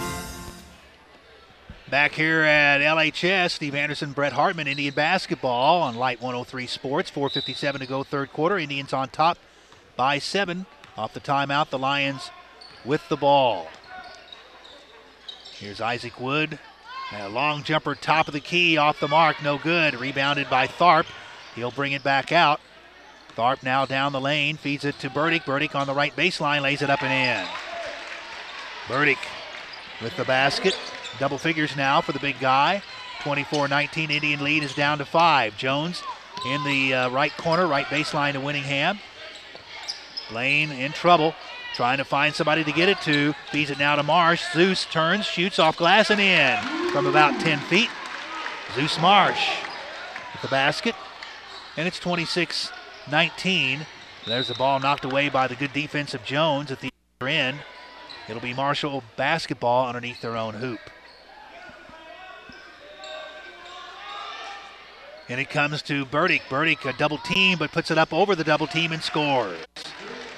Back here at LHS, Steve Anderson, Brett Hartman, Indian basketball on Light 103 Sports. 4:57 to go third quarter. Indians on top by 7. Off the timeout, the Lions with the ball. Here's Isaac Wood. A long jumper, top of the key, off the mark, no good. Rebounded by Tharp. He'll bring it back out. Tharp now down the lane, feeds it to Burdick. Burdick on the right baseline, lays it up and in. Burdick with the basket. Double figures now for the big guy. 24-19, Indian lead is down to 5. Jones in the right corner, right baseline to Winningham. Blaine in trouble, trying to find somebody to get it to. Feeds it now to Marsh. Zeus turns, shoots off glass and in from about 10 feet. Zeus Marsh with the basket. And it's 26-19. There's the ball knocked away by the good defense of Jones at the other end. It'll be Marshall basketball underneath their own hoop. And it comes to Burdick. Burdick a double team, but puts it up over the double team and scores.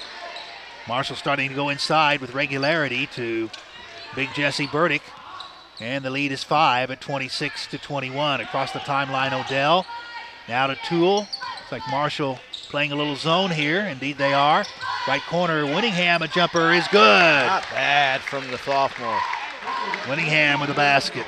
Marshall starting to go inside with regularity to big Jesse Burdick. And the lead is 5 at 26-21. Across the timeline, Odell. Now to Toole. Looks like Marshall playing a little zone here. Indeed they are. Right corner, Winningham, a jumper is good. Not bad from the sophomore. Winningham with a basket.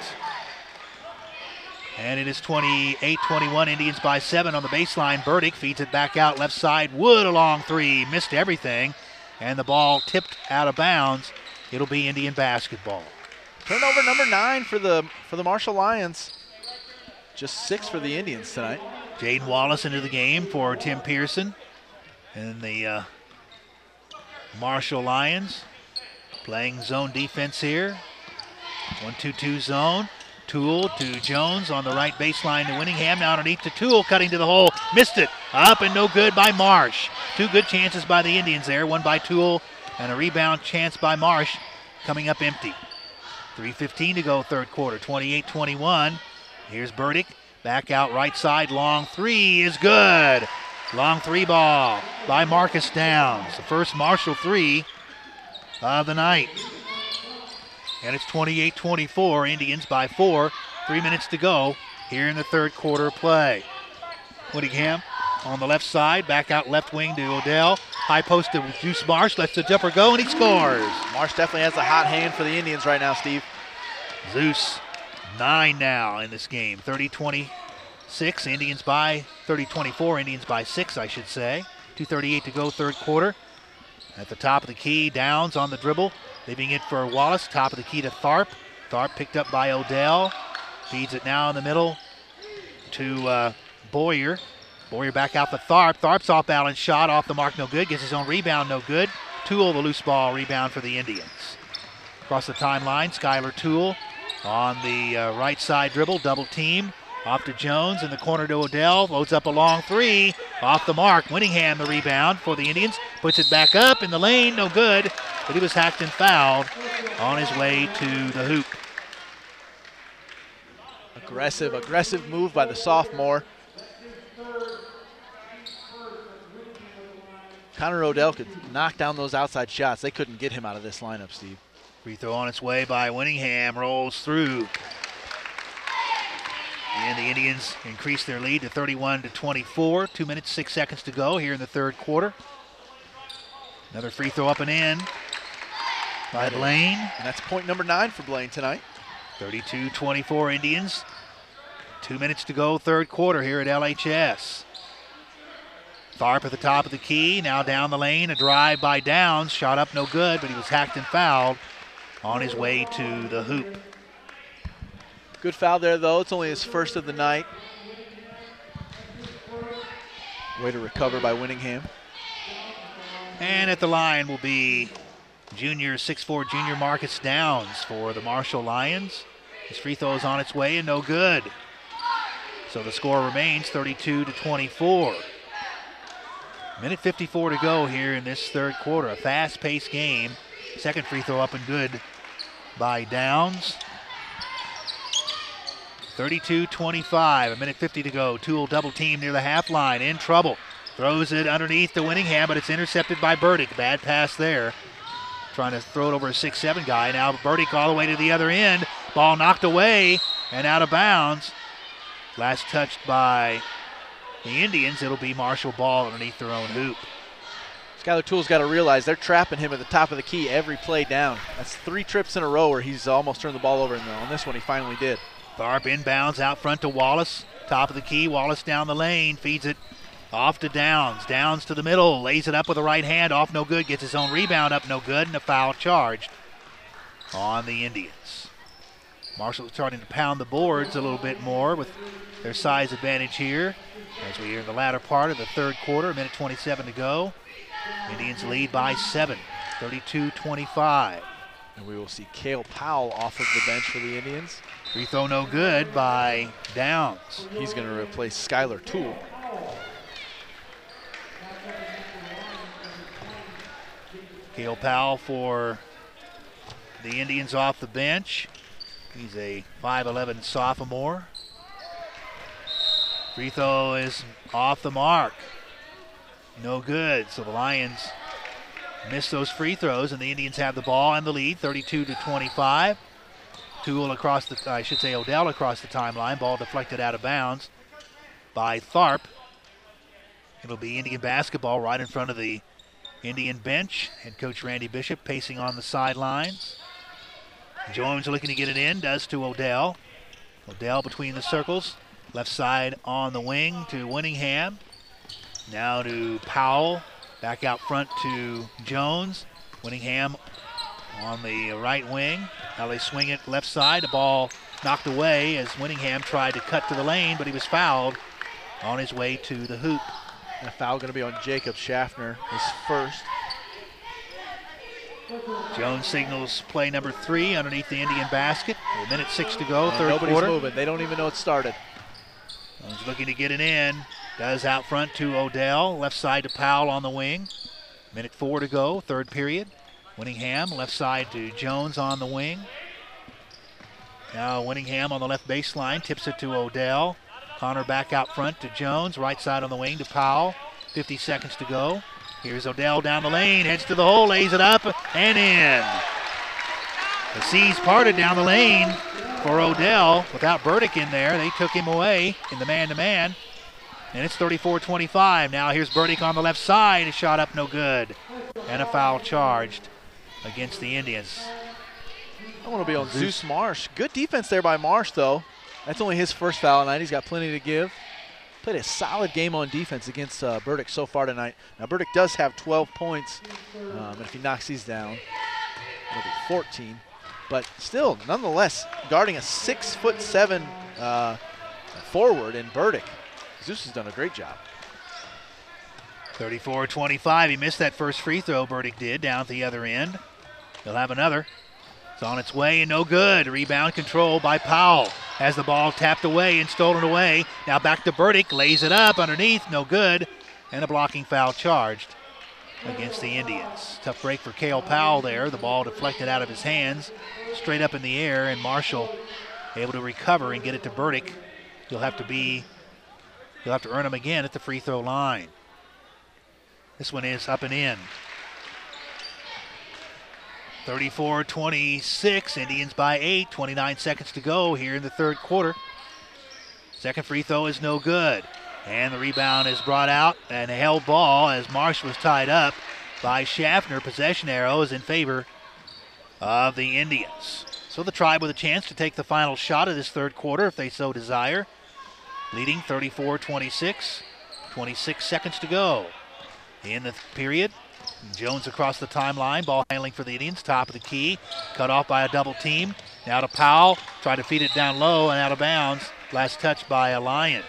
And it is 28-21, Indians by 7 on the baseline. Burdick feeds it back out left side. Wood a long three, missed everything. And the ball tipped out of bounds. It'll be Indian basketball. Turnover number 9 for the Marshall Lions. Just 6 for the Indians tonight. Jaden Wallace into the game for Tim Pearson. And the Marshall Lions playing zone defense here. 1-2-2 zone. Toole to Jones on the right baseline to Winningham. Now underneath to Toole, cutting to the hole. Missed it. Up and no good by Marsh. 2 good chances by the Indians there. One by Toole and a rebound chance by Marsh coming up empty. 3:15 to go third quarter. 28-21. Here's Burdick. Back out right side. Long three is good. Long three ball by Marcus Downs. The first Marshall three of the night. And it's 28-24, Indians by 4. 3 minutes to go here in the third quarter play. Winningham on the left side, back out left wing to Odell. High post to Juice Marsh, lets the jumper go, and he scores. Marsh definitely has a hot hand for the Indians right now, Steve. Zeus, 9 now in this game. 30-26, Indians by 30-24, Indians by 6, I should say. 2:38 to go third quarter. At the top of the key, Downs on the dribble. Leaving it for Wallace, top of the key to Tharp. Tharp picked up by Odell. Feeds it now in the middle to Boyer. Boyer back out to Tharp. Tharp's off balance shot, off the mark, no good. Gets his own rebound, no good. Toole, the loose ball rebound for the Indians. Across the timeline, Skylar Toole on the right side dribble, double team. Off to Jones in the corner to Odell. Loads up a long three. Off the mark. Winningham the rebound for the Indians. Puts it back up in the lane. No good. But he was hacked and fouled on his way to the hoop. Aggressive move by the sophomore. Connor Odell could knock down those outside shots. They couldn't get him out of this lineup, Steve. Free throw on its way by Winningham. Rolls through. And the Indians increase their lead to 31-24. 2 minutes, 6 seconds to go here in the third quarter. Another free throw up and in by Blaine. And that's point number 9 for Blaine tonight. 32-24 Indians. 2 minutes to go third quarter here at LHS. Tharp at the top of the key. Now down the lane. A drive by Downs. Shot up no good, but he was hacked and fouled on his way to the hoop. Good foul there, though. It's only his first of the night. Way to recover by Winningham. And at the line will be junior, 6'4" junior Marcus Downs for the Marshall Lions. His free throw is on its way and no good. So the score remains 32-24. Minute 54 to go here in this third quarter. A fast-paced game. Second free throw up and good by Downs. 32-25, a minute 50 to go. Toole double team near the half line, in trouble. Throws it underneath to Winningham, but it's intercepted by Burdick. Bad pass there. Trying to throw it over a 6'7" guy. Now Burdick all the way to the other end. Ball knocked away and out of bounds. Last touched by the Indians. It'll be Marshall ball underneath their own hoop. Skylar Toole's got to realize they're trapping him at the top of the key every play down. That's 3 trips in a row where he's almost turned the ball over, and on this one he finally did. Tharp inbounds out front to Wallace. Top of the key, Wallace down the lane, feeds it off to Downs. Downs to the middle, lays it up with the right hand, off no good, gets his own rebound up no good, and a foul charged on the Indians. Marshall starting to pound the boards a little bit more with their size advantage here as we are in the latter part of the third quarter, a minute 27 to go. Indians lead by 7, 32-25. And we will see Cale Powell off of the bench for the Indians. Free throw no good by Downs. He's going to replace Skylar Toole. Cale Powell for the Indians off the bench. He's a 5'11" sophomore. Free throw is off the mark. No good. So the Lions miss those free throws, and the Indians have the ball and the lead, 32-25. Odell across the timeline. Ball deflected out of bounds by Tharp. It'll be Indian basketball right in front of the Indian bench. Head coach Randy Bishop pacing on the sidelines. Jones looking to get it in, does to Odell. Odell between the circles. Left side on the wing to Winningham. Now to Powell. Back out front to Jones. Winningham on the right wing. Now they swing it left side. The ball knocked away as Winningham tried to cut to the lane, but he was fouled on his way to the hoop. And a foul going to be on Jacob Schaffner, his first. Jones signals play number 3 underneath the Indian basket. 1:06 to go, third nobody's quarter. Moving. They don't even know it started. Jones looking to get it in. Does out front to Odell. Left side to Powell on the wing. 1:04 to go, third period. Winningham, left side to Jones on the wing. Now Winningham on the left baseline, tips it to Odell. Connor back out front to Jones, right side on the wing to Powell. 50 seconds to go. Here's Odell down the lane, heads to the hole, lays it up, and in. The C's parted down the lane for Odell. Without Burdick in there, they took him away in the man-to-man. And it's 34-25. Now here's Burdick on the left side. A shot up, no good. And a foul charged against the Indians. I want to be on Zeus Marsh. Good defense there by Marsh, though. That's only his first foul tonight. He's got plenty to give. Played a solid game on defense against Burdick so far tonight. Now, Burdick does have 12 points, and if he knocks these down, it'll be 14. But still, nonetheless, guarding a 6'7" forward in Burdick. Zeus has done a great job. 34-25. He missed that first free throw, Burdick did, down at the other end. He'll have another. It's on its way and no good. Rebound control by Powell. Has the ball tapped away and stolen away. Now back to Burdick. Lays it up underneath. No good. And a blocking foul charged against the Indians. Tough break for Cale Powell there. The ball deflected out of his hands. Straight up in the air. And Marshall able to recover and get it to Burdick. He'll have to earn him again at the free throw line. This one is up and in. 34-26, Indians by 8, 29 seconds to go here in the third quarter. Second free throw is no good. And the rebound is brought out and a held ball as Marsh was tied up by Schaffner. Possession arrow is in favor of the Indians. So the Tribe with a chance to take the final shot of this third quarter if they so desire. Leading 34-26, 26 seconds to go in the period. Jones across the timeline, ball handling for the Indians, top of the key, cut off by a double team. Now to Powell, try to feed it down low and out of bounds. Last touch by a Lion.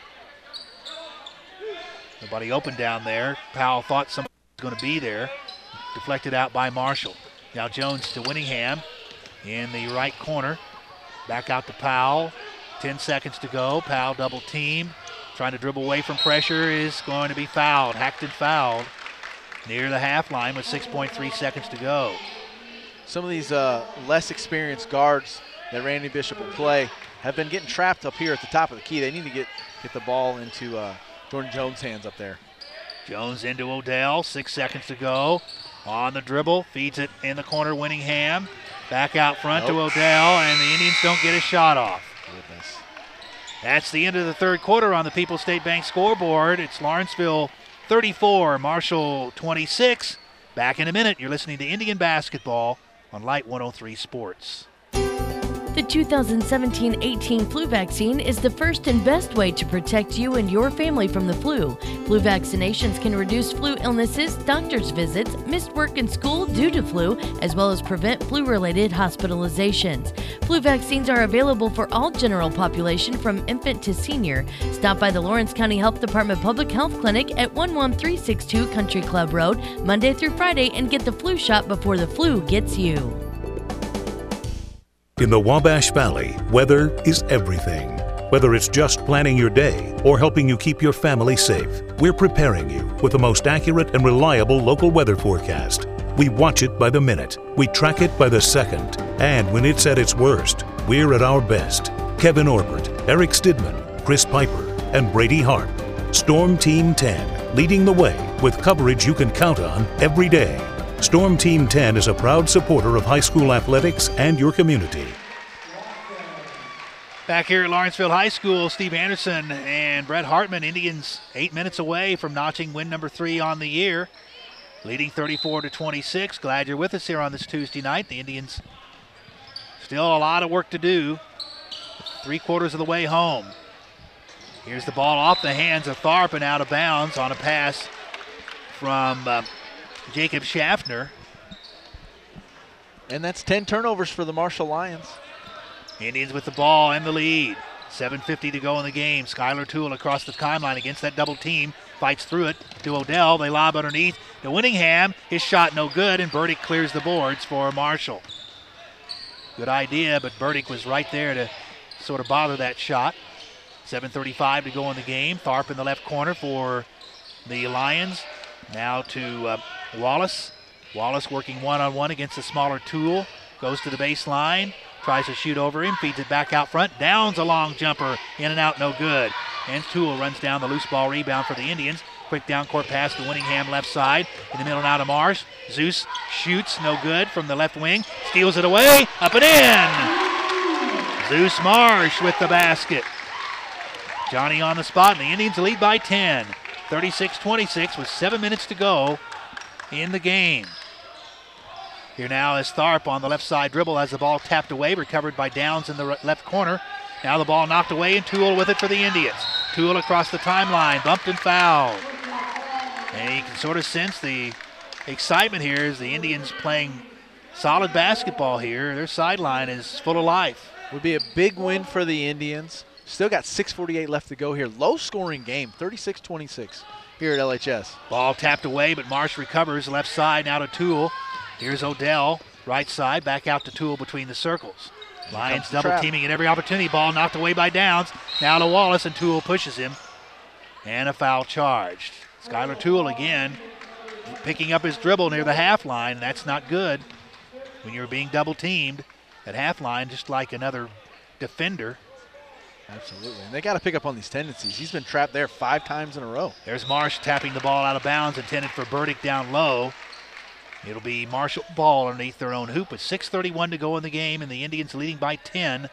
Nobody open down there. Powell thought somebody was going to be there. Deflected out by Marshall. Now Jones to Winningham in the right corner. Back out to Powell. 10 seconds to go. Powell double team. Trying to dribble away from pressure is going to be fouled. Hackton fouled near the half line with 6.3 seconds to go. Some of these less experienced guards that Randy Bishop will play have been getting trapped up here at the top of the key. They need to get the ball into Jordan Jones' hands up there. Jones into Odell, 6 seconds to go. On the dribble, feeds it in the corner, Winningham. Back out front to Odell, and the Indians don't get a shot off. Goodness. That's the end of the third quarter on the People's State Bank scoreboard. It's Lawrenceville 34, Marshall 26. Back in a minute. You're listening to Indian Basketball on Light 103 Sports. The 2017-18 flu vaccine is the first and best way to protect you and your family from the flu. Flu vaccinations can reduce flu illnesses, doctor's visits, missed work and school due to flu, as well as prevent flu-related hospitalizations. Flu vaccines are available for all general population from infant to senior. Stop by the Lawrence County Health Department Public Health Clinic at 11362 Country Club Road, Monday through Friday, and get the flu shot before the flu gets you. In the Wabash Valley, weather is everything. Whether it's just planning your day or helping you keep your family safe, we're preparing you with the most accurate and reliable local weather forecast. We watch it by the minute, we track it by the second, and when it's at its worst, we're at our best. Kevin Orbert, Eric Stidman, Chris Piper, and Brady Harp. Storm Team 10, leading the way with coverage you can count on every day. Storm Team 10 is a proud supporter of high school athletics and your community. Back here at Lawrenceville High School, Steve Anderson and Brett Hartman, Indians 8 minutes away from notching win number 3 on the year, leading 34-26. Glad you're with us here on this Tuesday night. The Indians still a lot of work to do. 3/4 of the way home. Here's the ball off the hands of Tharp and out of bounds on a pass from Jacob Schaffner. And that's 10 turnovers for the Marshall Lions. Indians with the ball and the lead. 7:50 to go in the game. Skylar Toole across the timeline against that double team. Fights through it to Odell. They lob underneath to Winningham. His shot no good, and Burdick clears the boards for Marshall. Good idea, but Burdick was right there to sort of bother that shot. 7:35 to go in the game. Tharp in the left corner for the Lions. Now to Wallace. Wallace working one-on-one against the smaller Toole. Goes to the baseline. Tries to shoot over him, feeds it back out front. Downs a long jumper, in and out, no good. And Toole runs down the loose ball rebound for the Indians. Quick down court pass to Winningham left side. In the middle now to Marsh. Zeus shoots, no good from the left wing. Steals it away, up and in. Zeus Marsh with the basket. Johnny on the spot, and the Indians lead by 10. 36-26 with 7 minutes to go in the game. Here now is Tharp on the left side dribble as the ball tapped away, recovered by Downs in the left corner. Now the ball knocked away, and Toole with it for the Indians. Toole across the timeline, bumped and fouled. And you can sort of sense the excitement here as the Indians playing solid basketball here. Their sideline is full of life. Would be a big win for the Indians. Still got 6:48 left to go here. Low scoring game, 36-26 here at LHS. Ball tapped away, but Marsh recovers left side now to Toole. Here's Odell, right side, back out to Toole between the circles. Lions double teaming at every opportunity. Ball knocked away by Downs. Now to Wallace, and Toole pushes him. And a foul charged. Skylar Toole again picking up his dribble near the half line, and that's not good when you're being double teamed at half line, just like another defender. Absolutely, and they got to pick up on these tendencies. He's been trapped there 5 times in a row. There's Marsh tapping the ball out of bounds, intended for Burdick down low. It'll be Marshall ball underneath their own hoop with 6:31 to go in the game, and the Indians leading by 10,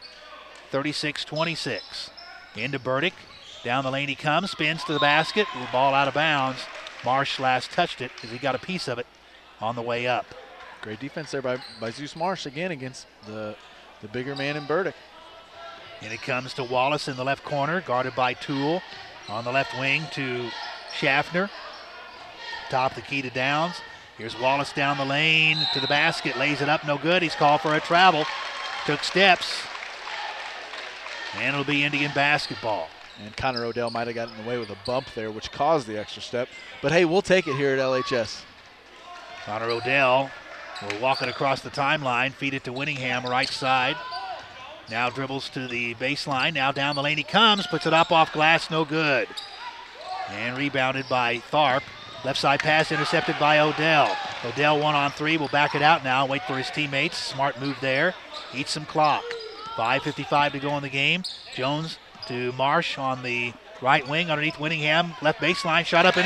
36-26. Into Burdick. Down the lane he comes, spins to the basket. The ball out of bounds. Marsh last touched it as he got a piece of it on the way up. Great defense there by Zeus Marsh again against the bigger man in Burdick. And it comes to Wallace in the left corner, guarded by Toole. On the left wing to Schaffner. Top the key to Downs. Here's Wallace down the lane to the basket, lays it up, no good. He's called for a travel. Took steps. And it'll be Indian basketball. And Connor Odell might have gotten away with a bump there, which caused the extra step. But hey, we'll take it here at LHS. Connor Odell will walk it across the timeline, feed it to Winningham, right side. Now dribbles to the baseline. Now down the lane he comes, puts it up off glass, no good. And rebounded by Tharp. Left side pass intercepted by Odell. Odell 1-on-3, will back it out now, wait for his teammates. Smart move there, eats some clock. 5:55 to go in the game. Jones to Marsh on the right wing underneath Winningham. Left baseline, shot up and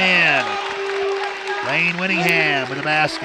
in. Lane Winningham with the basket.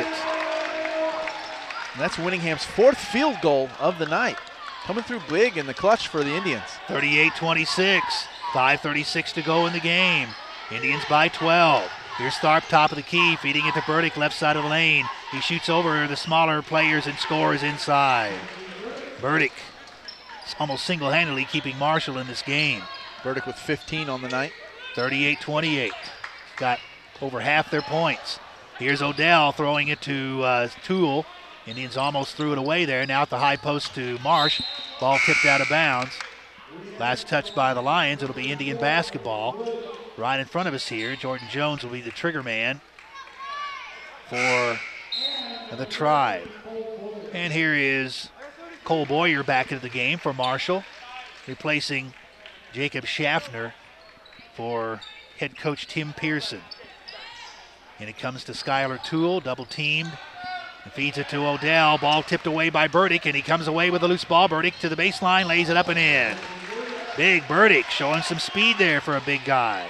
And that's Winningham's 4th field goal of the night. Coming through big in the clutch for the Indians. 38-26, 5:36 to go in the game. Indians by 12. Here's Tharp, top of the key, feeding it to Burdick, left side of the lane. He shoots over the smaller players and scores inside. Burdick almost single-handedly keeping Marshall in this game. Burdick with 15 on the night. 38-28. Got over half their points. Here's Odell throwing it to Toole. Indians almost threw it away there. Now at the high post to Marsh. Ball tipped out of bounds. Last touch by the Lions. It'll be Indian basketball. Right in front of us here, Jordan Jones will be the trigger man for the Tribe. And here is Cole Boyer back into the game for Marshall, replacing Jacob Schaffner for head coach Tim Pearson. And it comes to Skylar Toole, double teamed. And feeds it to Odell. Ball tipped away by Burdick, and he comes away with a loose ball. Burdick to the baseline, lays it up and in. Big Burdick showing some speed there for a big guy.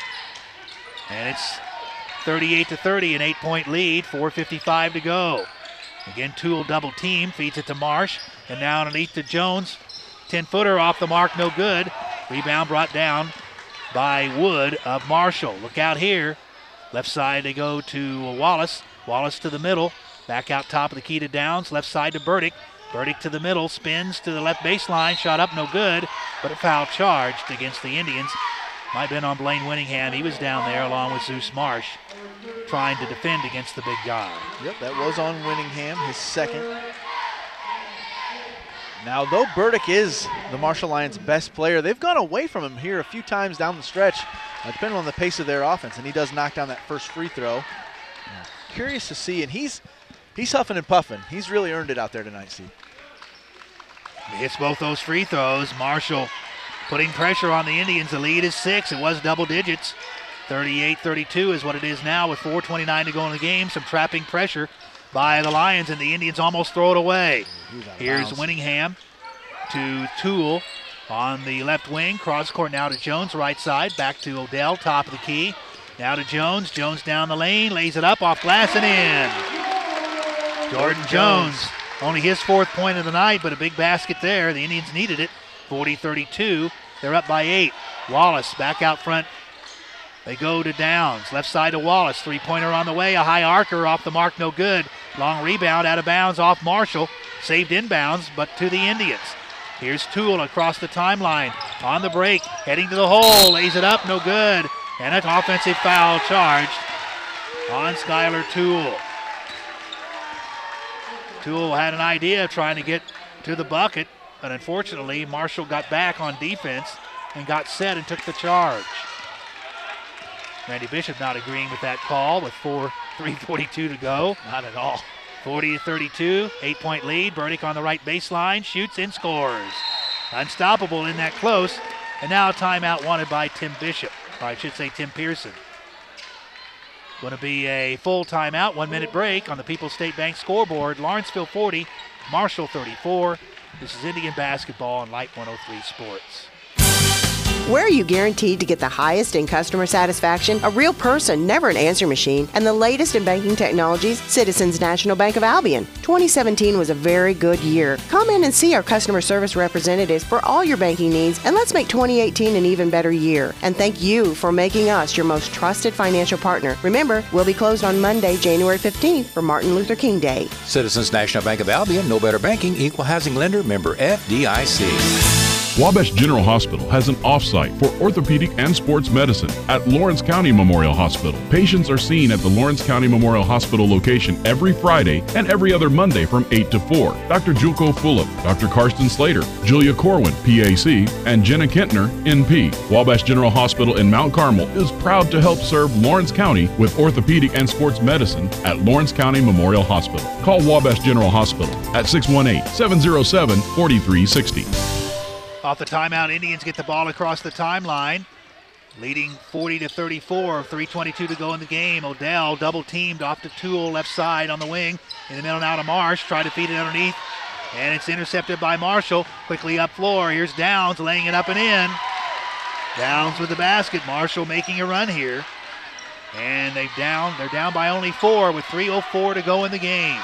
And it's 38-30, an 8-point lead, 4:55 to go. Again, Toole double team, feeds it to Marsh, and now underneath to Jones. 10-footer off the mark, no good. Rebound brought down by Wood of Marshall. Look out here. Left side they go to Wallace. Wallace to the middle. Back out top of the key to Downs. Left side to Burdick. Burdick to the middle. Spins to the left baseline. Shot up, no good. But a foul charged against the Indians. Might have been on Blaine Winningham. He was down there along with Zeus Marsh trying to defend against the big guy. Yep, that was on Winningham, his second. Now, though Burdick is the Marshall Lions' best player, they've gone away from him here a few times down the stretch, depending on the pace of their offense, and he does knock down that first free throw. Curious to see, and he's huffing and puffing. He's really earned it out there tonight, Steve. He hits both those free throws. Marshall putting pressure on the Indians. The lead is 6. It was double digits. 38-32 is what it is now with 4:29 to go in the game. Some trapping pressure by the Lions, and the Indians almost throw it away. Here's Winningham to Toole on the left wing. Cross court now to Jones, right side. Back to Odell, top of the key. Now to Jones. Jones down the lane, lays it up off glass and in. Jordan Jones, only his 4th point of the night, but a big basket there. The Indians needed it. 40-32. They're up by 8. Wallace back out front. They go to Downs. Left side to Wallace. 3-pointer on the way. A high arcer off the mark, no good. Long rebound out of bounds off Marshall. Saved inbounds, but to the Indians. Here's Toole across the timeline. On the break. Heading to the hole. Lays it up, no good. And an offensive foul charged on Skylar Toole. Toole had an idea of trying to get to the bucket, but unfortunately Marshall got back on defense and got set and took the charge. Randy Bishop not agreeing with that call with 3:42 to go. Not at all. 40-32, 8-point lead. Burdick on the right baseline, shoots and scores. Unstoppable in that close. And now a timeout wanted by Tim Bishop. Or I should say Tim Pearson. Going to be a full timeout, 1-minute break on the People's State Bank scoreboard. Lawrenceville 40, Marshall 34. This is Indian basketball on Light 103 Sports. Where are you guaranteed to get the highest in customer satisfaction? A real person, never an answer machine, and the latest in banking technologies? Citizens National Bank of Albion. 2017 was a very good year. Come in and see our customer service representatives for all your banking needs, and let's make 2018 an even better year. And thank you for making us your most trusted financial partner. Remember, we'll be closed on Monday, January 15th for Martin Luther King Day. Citizens National Bank of Albion, no better banking, equal housing lender, member FDIC. Wabash General Hospital has an off-site for orthopedic and sports medicine at Lawrence County Memorial Hospital. Patients are seen at the Lawrence County Memorial Hospital location every Friday and every other Monday from 8 to 4. Dr. Julko Fulop, Dr. Karsten Slater, Julia Corwin, PAC, and Jenna Kentner, NP. Wabash General Hospital in Mount Carmel is proud to help serve Lawrence County with orthopedic and sports medicine at Lawrence County Memorial Hospital. Call Wabash General Hospital at 618-707-4360. Off the timeout, Indians get the ball across the timeline, leading 40-34, 3:22 to go in the game. Odell double teamed off to Toole, left side on the wing, in the middle now to Marsh, try to feed it underneath, and it's intercepted by Marshall. Quickly up floor, here's Downs laying it up and in. Downs with the basket, Marshall making a run here, and they're down by only 4 with 3:04 to go in the game.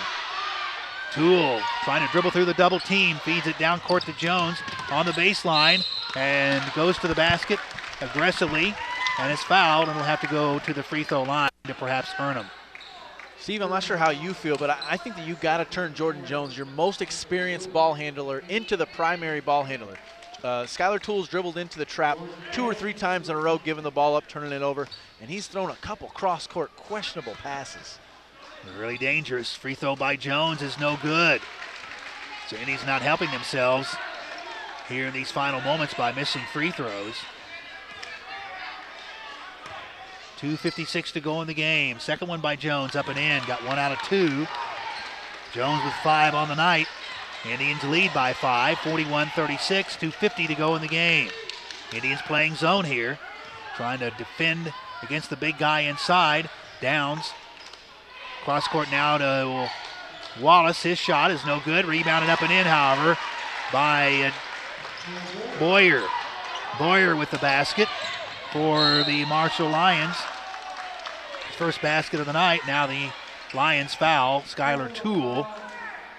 Toole trying to dribble through the double team, feeds it down court to Jones on the baseline and goes to the basket aggressively and is fouled and will have to go to the free throw line to perhaps earn him. Steve, I'm not sure how you feel, but I think that you got to turn Jordan Jones, your most experienced ball handler, into the primary ball handler. Skylar Toole's dribbled into the trap 2 or 3 times in a row, giving the ball up, turning it over, and he's thrown a couple cross-court questionable passes. Really dangerous. Free throw by Jones is no good. So Indians not helping themselves here in these final moments by missing free throws. 2:56 to go in the game. Second one by Jones, up and in. Got 1 out of 2. Jones with 5 on the night. Indians lead by 5, 41-36, 2:50 to go in the game. Indians playing zone here, trying to defend against the big guy inside. Downs. Cross court now to Wallace. His shot is no good. Rebounded up and in, however, by Boyer. Boyer with the basket for the Marshall Lions. His first basket of the night. Now the Lions foul Skylar Toole.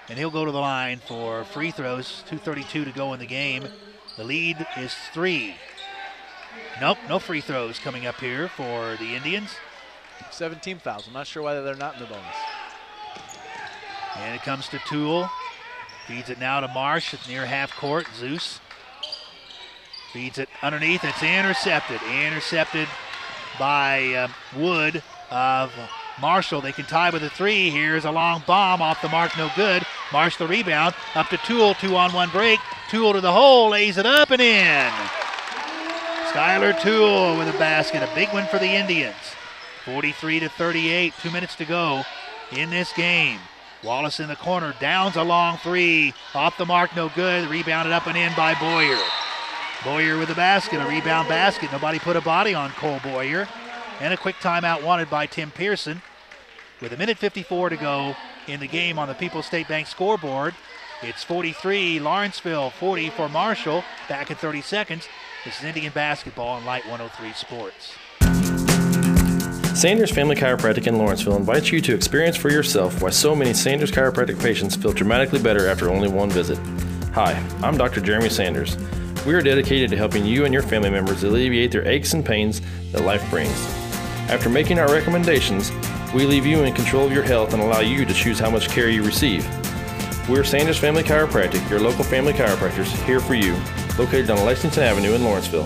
and he'll go to the line for free throws. 2:32 to go in the game. The lead is 3. Nope, no free throws coming up here for the Indians. 17 fouls. I'm not sure why they're not in the bonus. And it comes to Toole. Feeds it now to Marsh at near half court. Zeus feeds it underneath. It's intercepted. Intercepted by Wood of Marshall. They can tie with a 3. Here's a long bomb off the mark. No good. Marsh the rebound. Up to Toole. 2-on-1 break. Toole to the hole. Lays it up and in. Skylar Toole with a basket. A big one for the Indians. 43-38. 2 minutes to go in this game. Wallace in the corner, Downs a long 3, off the mark, no good, rebounded up and in by Boyer. Boyer with the basket, a rebound basket. Nobody put a body on Cole Boyer. And a quick timeout wanted by Tim Pearson. With 1:54 to go in the game on the People's State Bank scoreboard, it's 43, Lawrenceville, 40 for Marshall. Back in 30 seconds, this is Indian basketball on Light 103 Sports. Sanders Family Chiropractic in Lawrenceville invites you to experience for yourself why so many Sanders Chiropractic patients feel dramatically better after only one visit. Hi, I'm Dr. Jeremy Sanders. We are dedicated to helping you and your family members alleviate their aches and pains that life brings. After making our recommendations, we leave you in control of your health and allow you to choose how much care you receive. We're Sanders Family Chiropractic, your local family chiropractors, here for you, located on Lexington Avenue in Lawrenceville.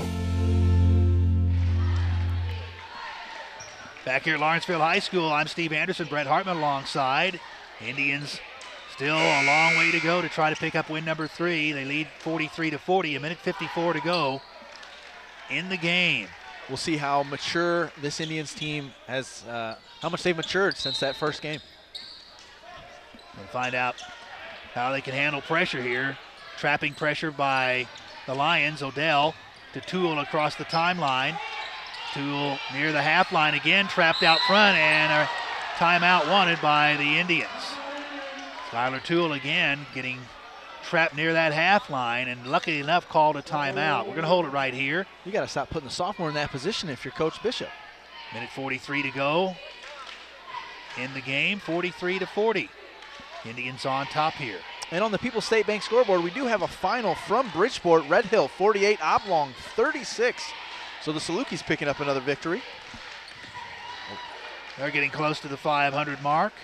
Back here at Lawrenceville High School, I'm Steve Anderson, Brett Hartman alongside. Indians still a long way to go to try to pick up win number 3. They lead 43-40, 1:54 to go in the game. We'll see how mature this Indians team has, how much they've matured since that first game. We'll find out how they can handle pressure here. Trapping pressure by the Lions. Odell to Toole across the timeline. Toole near the half line again, trapped out front, and a timeout wanted by the Indians. Skylar Toole again getting trapped near that half line, and lucky enough called a timeout. We're going to hold it right here. You got to stop putting the sophomore in that position if you're Coach Bishop. 1:43 to go in the game, 43-40. Indians on top here. And on the People's State Bank scoreboard, we do have a final from Bridgeport. Red Hill 48, Oblong 36. So the Salukis picking up another victory. They're getting close to the 500 mark.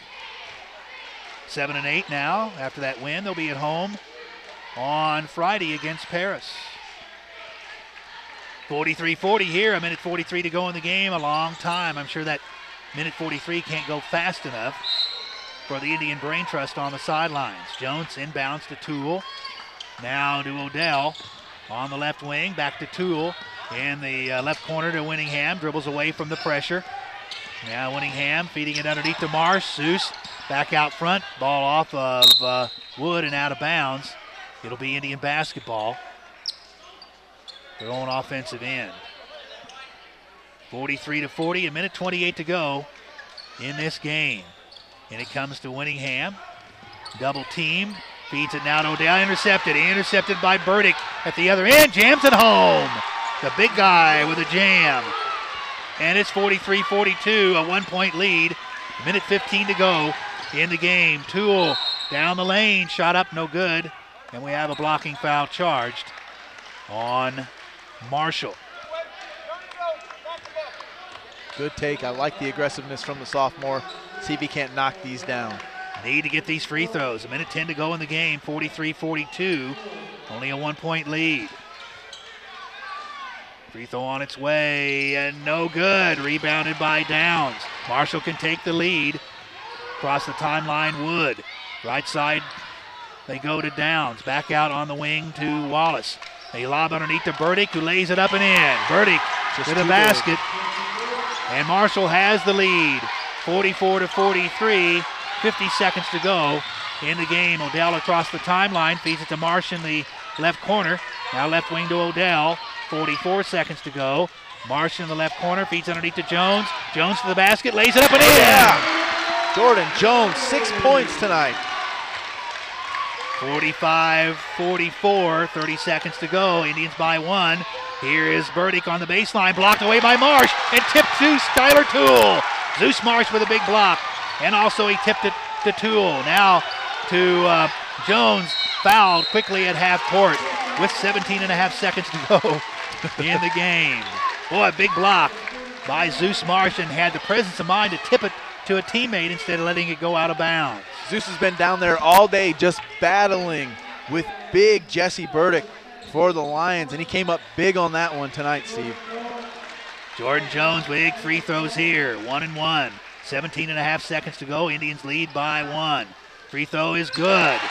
7-8 now. After that win, they'll be at home on Friday against Paris. 43-40 here. 1:43 to go in the game. A long time. I'm sure that 1:43 can't go fast enough for the Indian Brain Trust on the sidelines. Jones inbounds to Toole. Now to Odell on the left wing. Back to Toole. In the left corner to Winningham, dribbles away from the pressure. Now Winningham feeding it underneath to Marsh. Zeus back out front, ball off of Wood and out of bounds. It'll be Indian basketball. Their own offensive end. 43-40, 1:28 to go in this game. And it comes to Winningham. Double team, feeds it now to Odell, intercepted by Burdick at the other end, jams it home. The big guy with a jam. And it's 43-42, a 1-point lead. 1:15 to go in the game. Toole down the lane, shot up, no good. And we have a blocking foul charged on Marshall. Good take. I like the aggressiveness from the sophomore. See if he can't knock these down. Need to get these free throws. 1:10 to go in the game. 43-42, only a 1-point lead. Free throw on its way, and no good. Rebounded by Downs. Marshall can take the lead. Across the timeline, Wood. Right side, they go to Downs. Back out on the wing to Wallace. They lob underneath to Burdick, who lays it up and in. Burdick with a basket. And Marshall has the lead. 44-43, 50 seconds to go in the game. Odell across the timeline, feeds it to Marsh in the left corner. Now left wing to Odell. 44 seconds to go. Marsh in the left corner, feeds underneath to Jones. Jones to the basket, lays it up and in. Yeah. Jordan Jones, 6 points tonight. 45-44, 30 seconds to go. Indians by 1. Here is Burdick on the baseline, blocked away by Marsh, and tipped to Skylar Toole. Zeus Marsh with a big block, and also he tipped it to Toole. Now to Jones, fouled quickly at half court with 17.5 seconds to go in the game. Boy, a big block by Zeus Marsh, and had the presence of mind to tip it to a teammate instead of letting it go out of bounds. Zeus has been down there all day just battling with big Jesse Burdick for the Lions, and he came up big on that one tonight, Steve. Jordan Jones, big free throws here, 1-1. 17.5 seconds to go. Indians lead by 1. Free throw is good.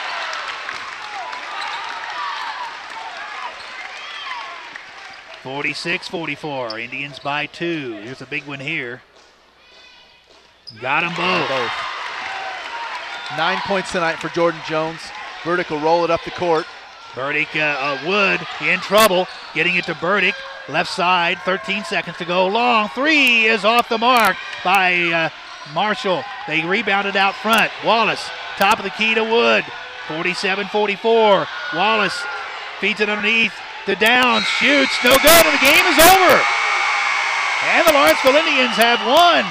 (46-44). Indians by 2. Here's a big one here. Got them both. 9 points tonight for Jordan Jones. Burdick will roll it up the court. Burdick, Wood in trouble, getting it to Burdick. Left side, 13 seconds to go. Long three is off the mark by Marshall. They rebounded out front. Wallace, top of the key to Wood. 47-44. Wallace feeds it underneath to Downs. Shoots, no good, and the game is over. And the Lawrenceville Indians have won.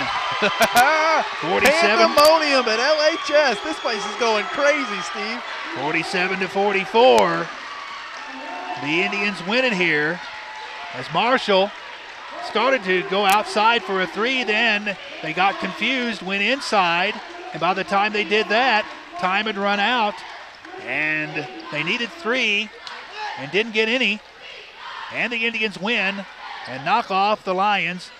47. Pandemonium at LHS. This place is going crazy, Steve. 47-44. The Indians win it here as Marshall started to go outside for a three. Then they got confused, went inside, and by the time they did that, time had run out, and they needed 3 and didn't get any. And the Indians win and knock off the Lions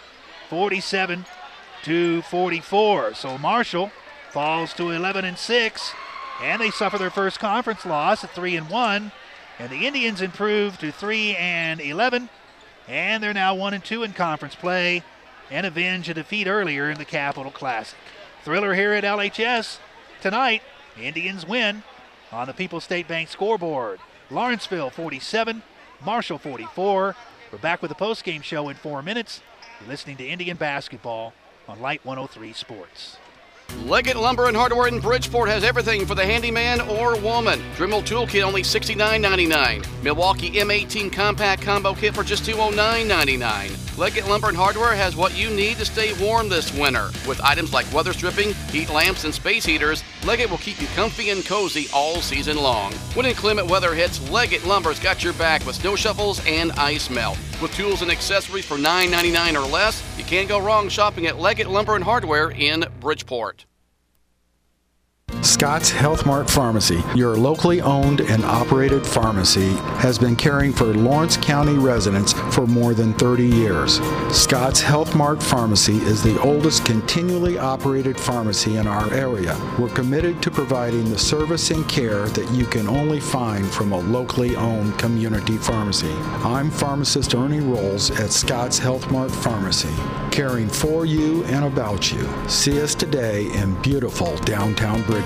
47-44. So Marshall falls to 11-6, and they suffer their first conference loss at 3-1. And the Indians improve to 3-11, and they're now 1-2 in conference play and avenge a defeat earlier in the Capital Classic. Thriller here at LHS tonight. Indians win on the People's State Bank scoreboard. Lawrenceville 47, Marshall 44. We're back with the postgame show in 4 minutes. You're listening to Indian basketball on Light 103 Sports. Leggett Lumber and Hardware in Bridgeport has everything for the handyman or woman. Dremel Toolkit only $69.99. Milwaukee M18 Compact Combo Kit for just $209.99. Leggett Lumber and Hardware has what you need to stay warm this winter. With items like weather stripping, heat lamps, and space heaters, Leggett will keep you comfy and cozy all season long. When inclement weather hits, Leggett Lumber's got your back with snow shovels and ice melt. With tools and accessories for $9.99 or less, you can't go wrong shopping at Leggett Lumber and Hardware in Bridgeport. Scott's Health Mart Pharmacy, your locally owned and operated pharmacy, has been caring for Lawrence County residents for more than 30 years. Scott's Health Mart Pharmacy is the oldest continually operated pharmacy in our area. We're committed to providing the service and care that you can only find from a locally owned community pharmacy. I'm pharmacist Ernie Rolls at Scott's Health Mart Pharmacy, caring for you and about you. See us today in beautiful downtown Bridgeport.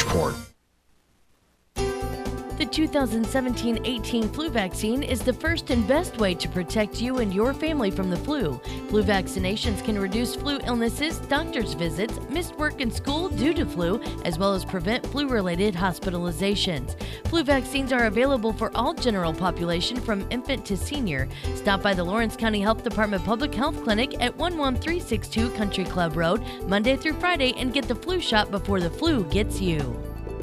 The 2017-18 flu vaccine is the first and best way to protect you and your family from the flu. Flu vaccinations can reduce flu illnesses, doctor's visits, missed work and school due to flu, as well as prevent flu-related hospitalizations. Flu vaccines are available for all general population from infant to senior. Stop by the Lawrence County Health Department Public Health Clinic at 11362 Country Club Road, Monday through Friday, and get the flu shot before the flu gets you.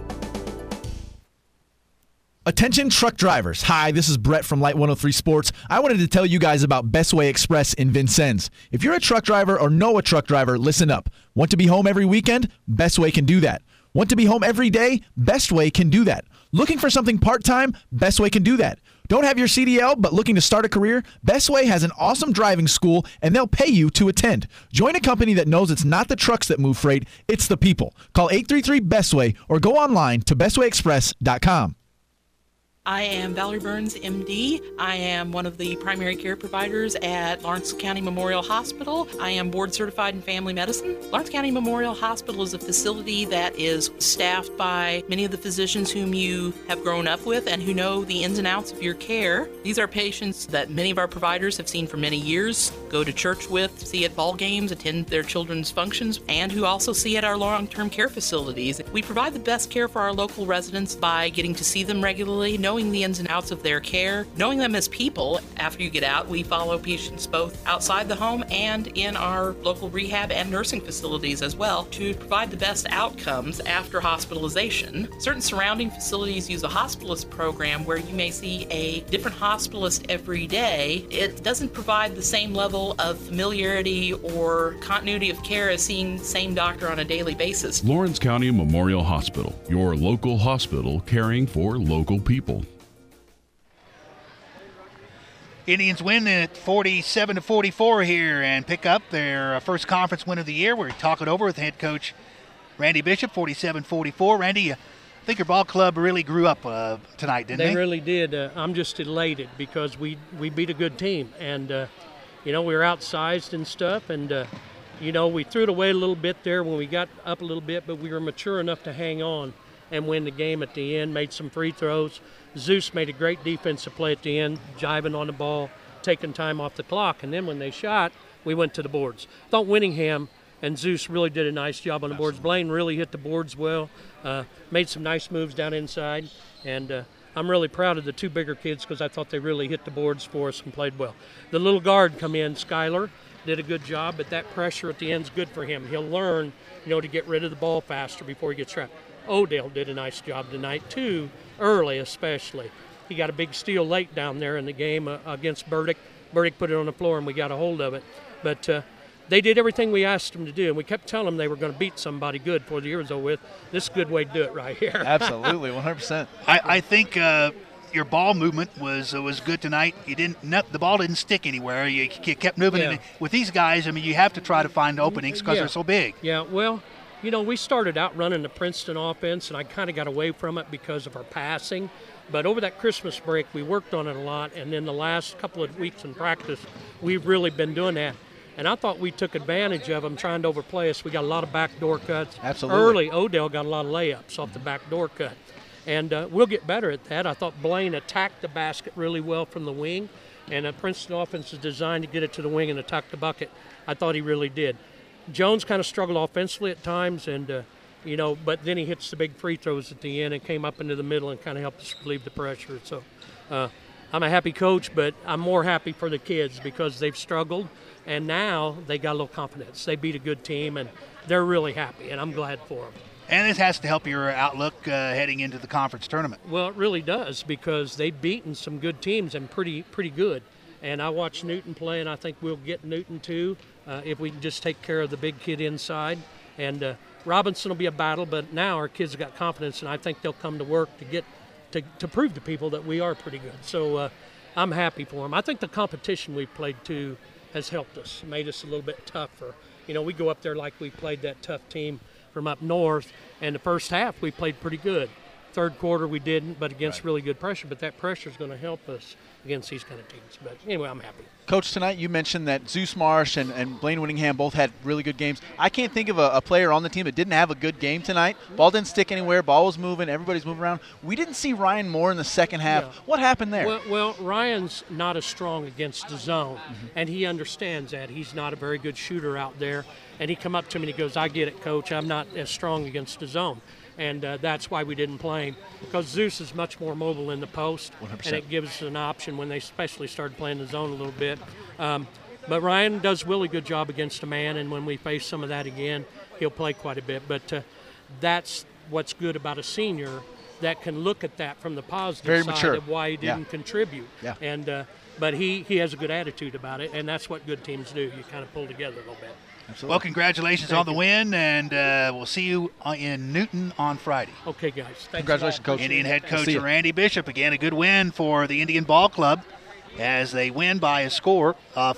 Attention truck drivers. Hi, this is Brett from Light 103 Sports. I wanted to tell you guys about Bestway Express in Vincennes. If you're a truck driver or know a truck driver, listen up. Want to be home every weekend? Bestway can do that. Want to be home every day? Bestway can do that. Looking for something part-time? Bestway can do that. Don't have your CDL but looking to start a career? Bestway has an awesome driving school and they'll pay you to attend. Join a company that knows it's not the trucks that move freight, it's the people. Call 833-BESTWAY or go online to bestwayexpress.com. I am Valerie Burns, MD. I am one of the primary care providers at Lawrence County Memorial Hospital. I am board certified in family medicine. Lawrence County Memorial Hospital is a facility that is staffed by many of the physicians whom you have grown up with and who know the ins and outs of your care. These are patients that many of our providers have seen for many years, go to church with, see at ball games, attend their children's functions, and who also see at our long-term care facilities. We provide the best care for our local residents by getting to see them regularly, knowing knowing the ins and outs of their care, knowing them as people. After you get out, we follow patients both outside the home and in our local rehab and nursing facilities as well to provide the best outcomes after hospitalization. Certain surrounding facilities use a hospitalist program where you may see a different hospitalist every day. It doesn't provide the same level of familiarity or continuity of care as seeing the same doctor on a daily basis. Lawrence County Memorial Hospital, your local hospital caring for local people. Indians win at 47-44 here and pick up their first conference win of the year. We're talking over with head coach Randy Bishop, 47-44. Randy, I think your ball club really grew up tonight, didn't they? They really did. I'm just elated because we beat a good team. And, we were outsized and stuff. And, we threw it away a little bit there when we got up a little bit, but we were mature enough to hang on and win the game at the end, made some free throws. Zeus made a great defensive play at the end, jiving on the ball, taking time off the clock. And then when they shot, we went to the boards. Thought Winningham and Zeus really did a nice job on the boards. Blaine really hit the boards well, made some nice moves down inside. And I'm really proud of the two bigger kids because I thought they really hit the boards for us and played well. The little guard come in, Skyler, did a good job, but that pressure at the end is good for him. He'll learn, to get rid of the ball faster before he gets trapped. Odell did a nice job tonight, too, early especially. He got a big steal late down there in the game against Burdick. Burdick put it on the floor, and we got a hold of it. But they did everything we asked them to do, and we kept telling them they were going to beat somebody good before the year was over with. This is a good way to do it right here. Absolutely, 100%. I think your ball movement was good tonight. The ball didn't stick anywhere. You kept moving. Yeah. With these guys, you have to try to find openings because they're so big. Yeah, well, we started out running the Princeton offense, and I kind of got away from it because of our passing. But over that Christmas break, we worked on it a lot, and then the last couple of weeks in practice, we've really been doing that. And I thought we took advantage of them trying to overplay us. We got a lot of backdoor cuts. Absolutely. Early, Odell got a lot of layups off the backdoor cut. And we'll get better at that. I thought Blaine attacked the basket really well from the wing, and the Princeton offense is designed to get it to the wing and attack the bucket. I thought he really did. Jones kind of struggled offensively at times, and but then he hits the big free throws at the end and came up into the middle and kind of helped us relieve the pressure. So I'm a happy coach, but I'm more happy for the kids because they've struggled, and now they got a little confidence. They beat a good team, and they're really happy, and I'm glad for them. And it has to help your outlook heading into the conference tournament. Well, it really does because they've beaten some good teams and pretty good. And I watched Newton play, and I think we'll get Newton too if we can just take care of the big kid inside. And Robinson will be a battle, but now our kids have got confidence, and I think they'll come to work to prove to people that we are pretty good. So I'm happy for them. I think the competition we've played too has helped us, made us a little bit tougher. We go up there like we played that tough team from up north, and the first half we played pretty good. Third quarter we didn't, but against really good pressure. But that pressure is going to help us against these kind of teams. But anyway, I'm happy. Coach, tonight you mentioned that Zeus Marsh and Blaine Winningham both had really good games. I can't think of a player on the team that didn't have a good game tonight. Ball didn't stick anywhere. Ball was moving. Everybody's moving around. We didn't see Ryan Moore in the second half. Yeah. What happened there? Well, Ryan's not as strong against the zone, and he understands that. He's not a very good shooter out there. And he come up to me and he goes, "I get it, Coach. I'm not as strong against the zone." And that's why we didn't play him, because Zeus is much more mobile in the post, 100%. And it gives us an option when they especially started playing the zone a little bit. But Ryan does a really good job against a man, and when we face some of that again, he'll play quite a bit. But that's what's good about a senior that can look at that from the positive side of why he didn't contribute. Yeah. And but he has a good attitude about it, and that's what good teams do. You kind of pull together a little bit. Absolutely. Well, congratulations on the win, and we'll see you in Newton on Friday. Okay, guys. Thanks. Congratulations, Coach. Indian head coach Randy Bishop. Again, a good win for the Indian Ball Club as they win by a score of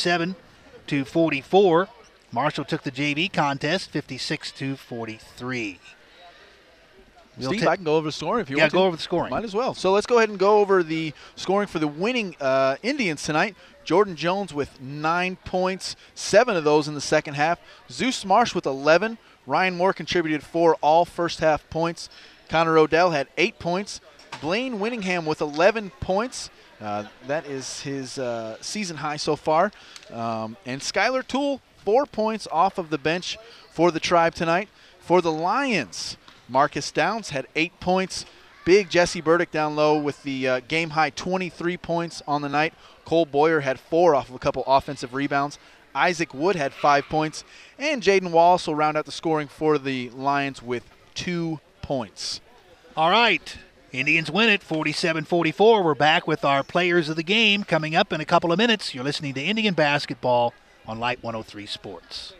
47-44. Marshall took the JV contest 56-43. Steve, I can go over the scoring if you want to. Yeah, go over the scoring. Might as well. So let's go ahead and go over the scoring for the winning Indians tonight. Jordan Jones with 9 points, 7 of those in the second half. Zeus Marsh with 11. Ryan Moore contributed 4 all first half points. Connor Odell had 8 points. Blaine Winningham with 11 points. That is his season high so far. And Skylar Toole, 4 points off of the bench for the Tribe tonight. For the Lions, Marcus Downs had 8 points. big Jesse Burdick down low with the game-high 23 points on the night. Cole Boyer had 4 off of a couple offensive rebounds. Isaac Wood had 5 points. And Jaden Wallace will round out the scoring for the Lions with 2 points. All right. Indians win it 47-44. We're back with our players of the game coming up in a couple of minutes. You're listening to Indian Basketball on Light 103 Sports.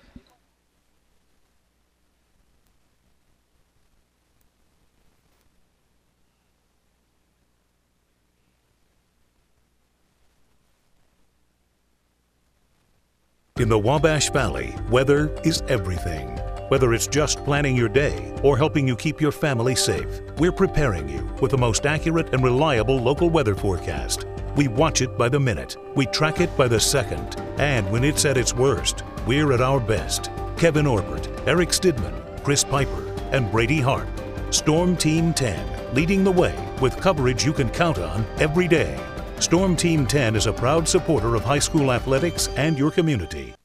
In the Wabash Valley, weather is everything. Whether it's just planning your day or helping you keep your family safe, we're preparing you with the most accurate and reliable local weather forecast. We watch it by the minute, we track it by the second, and when it's at its worst, we're at our best. Kevin Orbert, Eric Stidman, Chris Piper, and Brady Harp. Storm Team 10, leading the way with coverage you can count on every day. Storm Team 10 is a proud supporter of high school athletics and your community.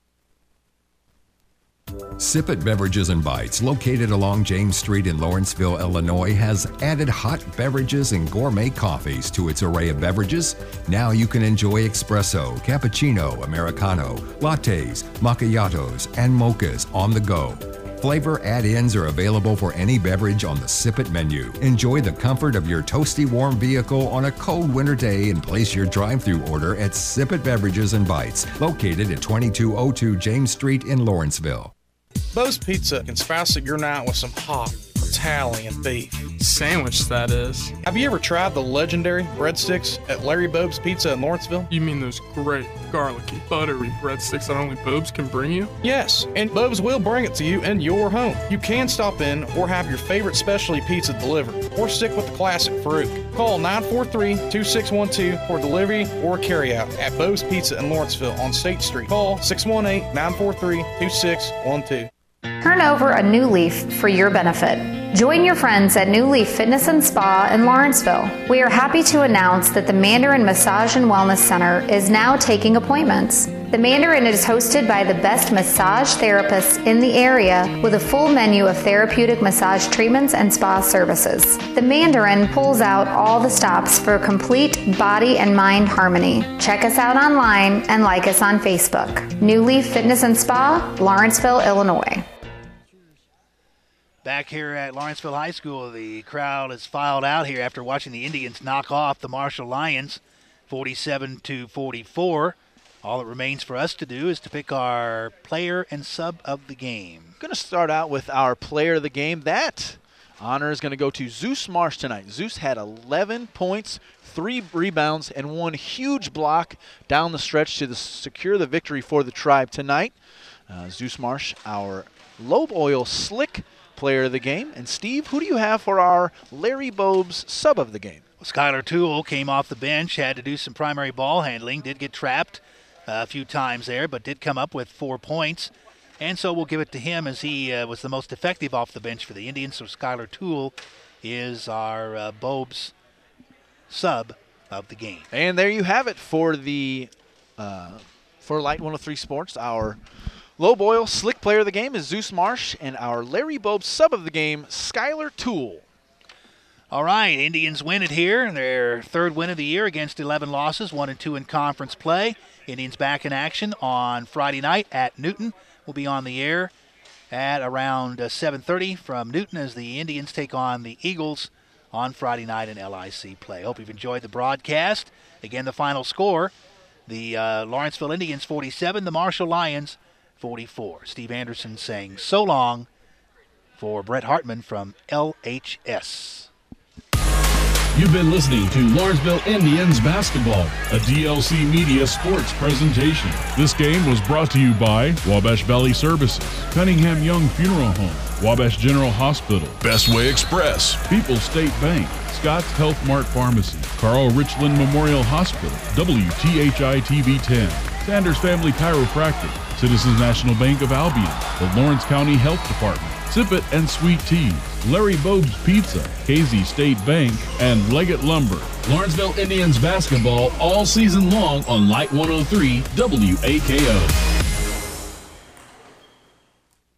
Sip It Beverages and Bites, located along James Street in Lawrenceville, Illinois, has added hot beverages and gourmet coffees to its array of beverages. Now you can enjoy espresso, cappuccino, americano, lattes, macchiatos, and mochas on the go. Flavor add-ins are available for any beverage on the Sip It menu. Enjoy the comfort of your toasty warm vehicle on a cold winter day and place your drive-thru order at Sip It Beverages and Bites, located at 2202 James Street in Lawrenceville. Bo's Pizza can spice up your night with some hot Italian beef. Sandwich, that is. Have you ever tried the legendary breadsticks at Larry Bobe's Pizza in Lawrenceville? You mean those great, garlicky, buttery breadsticks that only Bobe's can bring you? Yes, and Bobe's will bring it to you in your home. You can stop in or have your favorite specialty pizza delivered, or stick with the classic Farouk. Call 943-2612 for delivery or carryout at Bobe's Pizza in Lawrenceville on State Street. Call 618-943-2612. Turn over a new leaf for your benefit. Join your friends at New Leaf Fitness and Spa in Lawrenceville. We are happy to announce that the Mandarin Massage and Wellness Center is now taking appointments. The Mandarin is hosted by the best massage therapists in the area with a full menu of therapeutic massage treatments and spa services. The Mandarin pulls out all the stops for complete body and mind harmony. Check us out online and like us on Facebook. New Leaf Fitness and Spa, Lawrenceville, Illinois. Back here at Lawrenceville High School, the crowd has filed out here after watching the Indians knock off the Marshall Lions 47-44. All that remains for us to do is to pick our player and sub of the game. Going to start out with our player of the game. That honor is going to go to Zeus Marsh tonight. Zeus had 11 points, 3 rebounds, and 1 huge block down the stretch to secure the victory for the Tribe tonight. Zeus Marsh, our Lobe Oil Slick player of the game. And Steve, who do you have for our Larry Bobe's sub of the game? Well, Skylar Toole came off the bench, had to do some primary ball handling, did get trapped a few times there, but did come up with 4 points. And so we'll give it to him as he was the most effective off the bench for the Indians. So Skylar Toole is our Bobe's sub of the game. And there you have it for the for Light 103 Sports. Our Lobe Oil Slick player of the game is Zeus Marsh, and our Larry Bobe sub of the game, Skylar Toole. All right, Indians win it here, their 3rd win of the year against 11 losses, 1-2 in conference play. Indians back in action on Friday night at Newton. We'll be on the air at around 7:30 from Newton as the Indians take on the Eagles on Friday night in LIC play. Hope you've enjoyed the broadcast. Again, the final score, the Lawrenceville Indians 47, the Marshall Lions 44. Steve Anderson saying so long for Brett Hartman from LHS. You've been listening to Lawrenceville Indians Basketball, a DLC Media sports presentation. This game was brought to you by Wabash Valley Services, Cunningham Young Funeral Home, Wabash General Hospital, Best Way Express, People's State Bank, Scott's Health Mart Pharmacy, Carl Richland Memorial Hospital, WTHI TV 10, Sanders Family Chiropractic, Citizens National Bank of Albion, the Lawrence County Health Department, Sip It and Sweet Tea, Larry Bobe's Pizza, KZ State Bank, and Leggett Lumber. Lawrenceville Indians basketball all season long on Light 103 WAKO.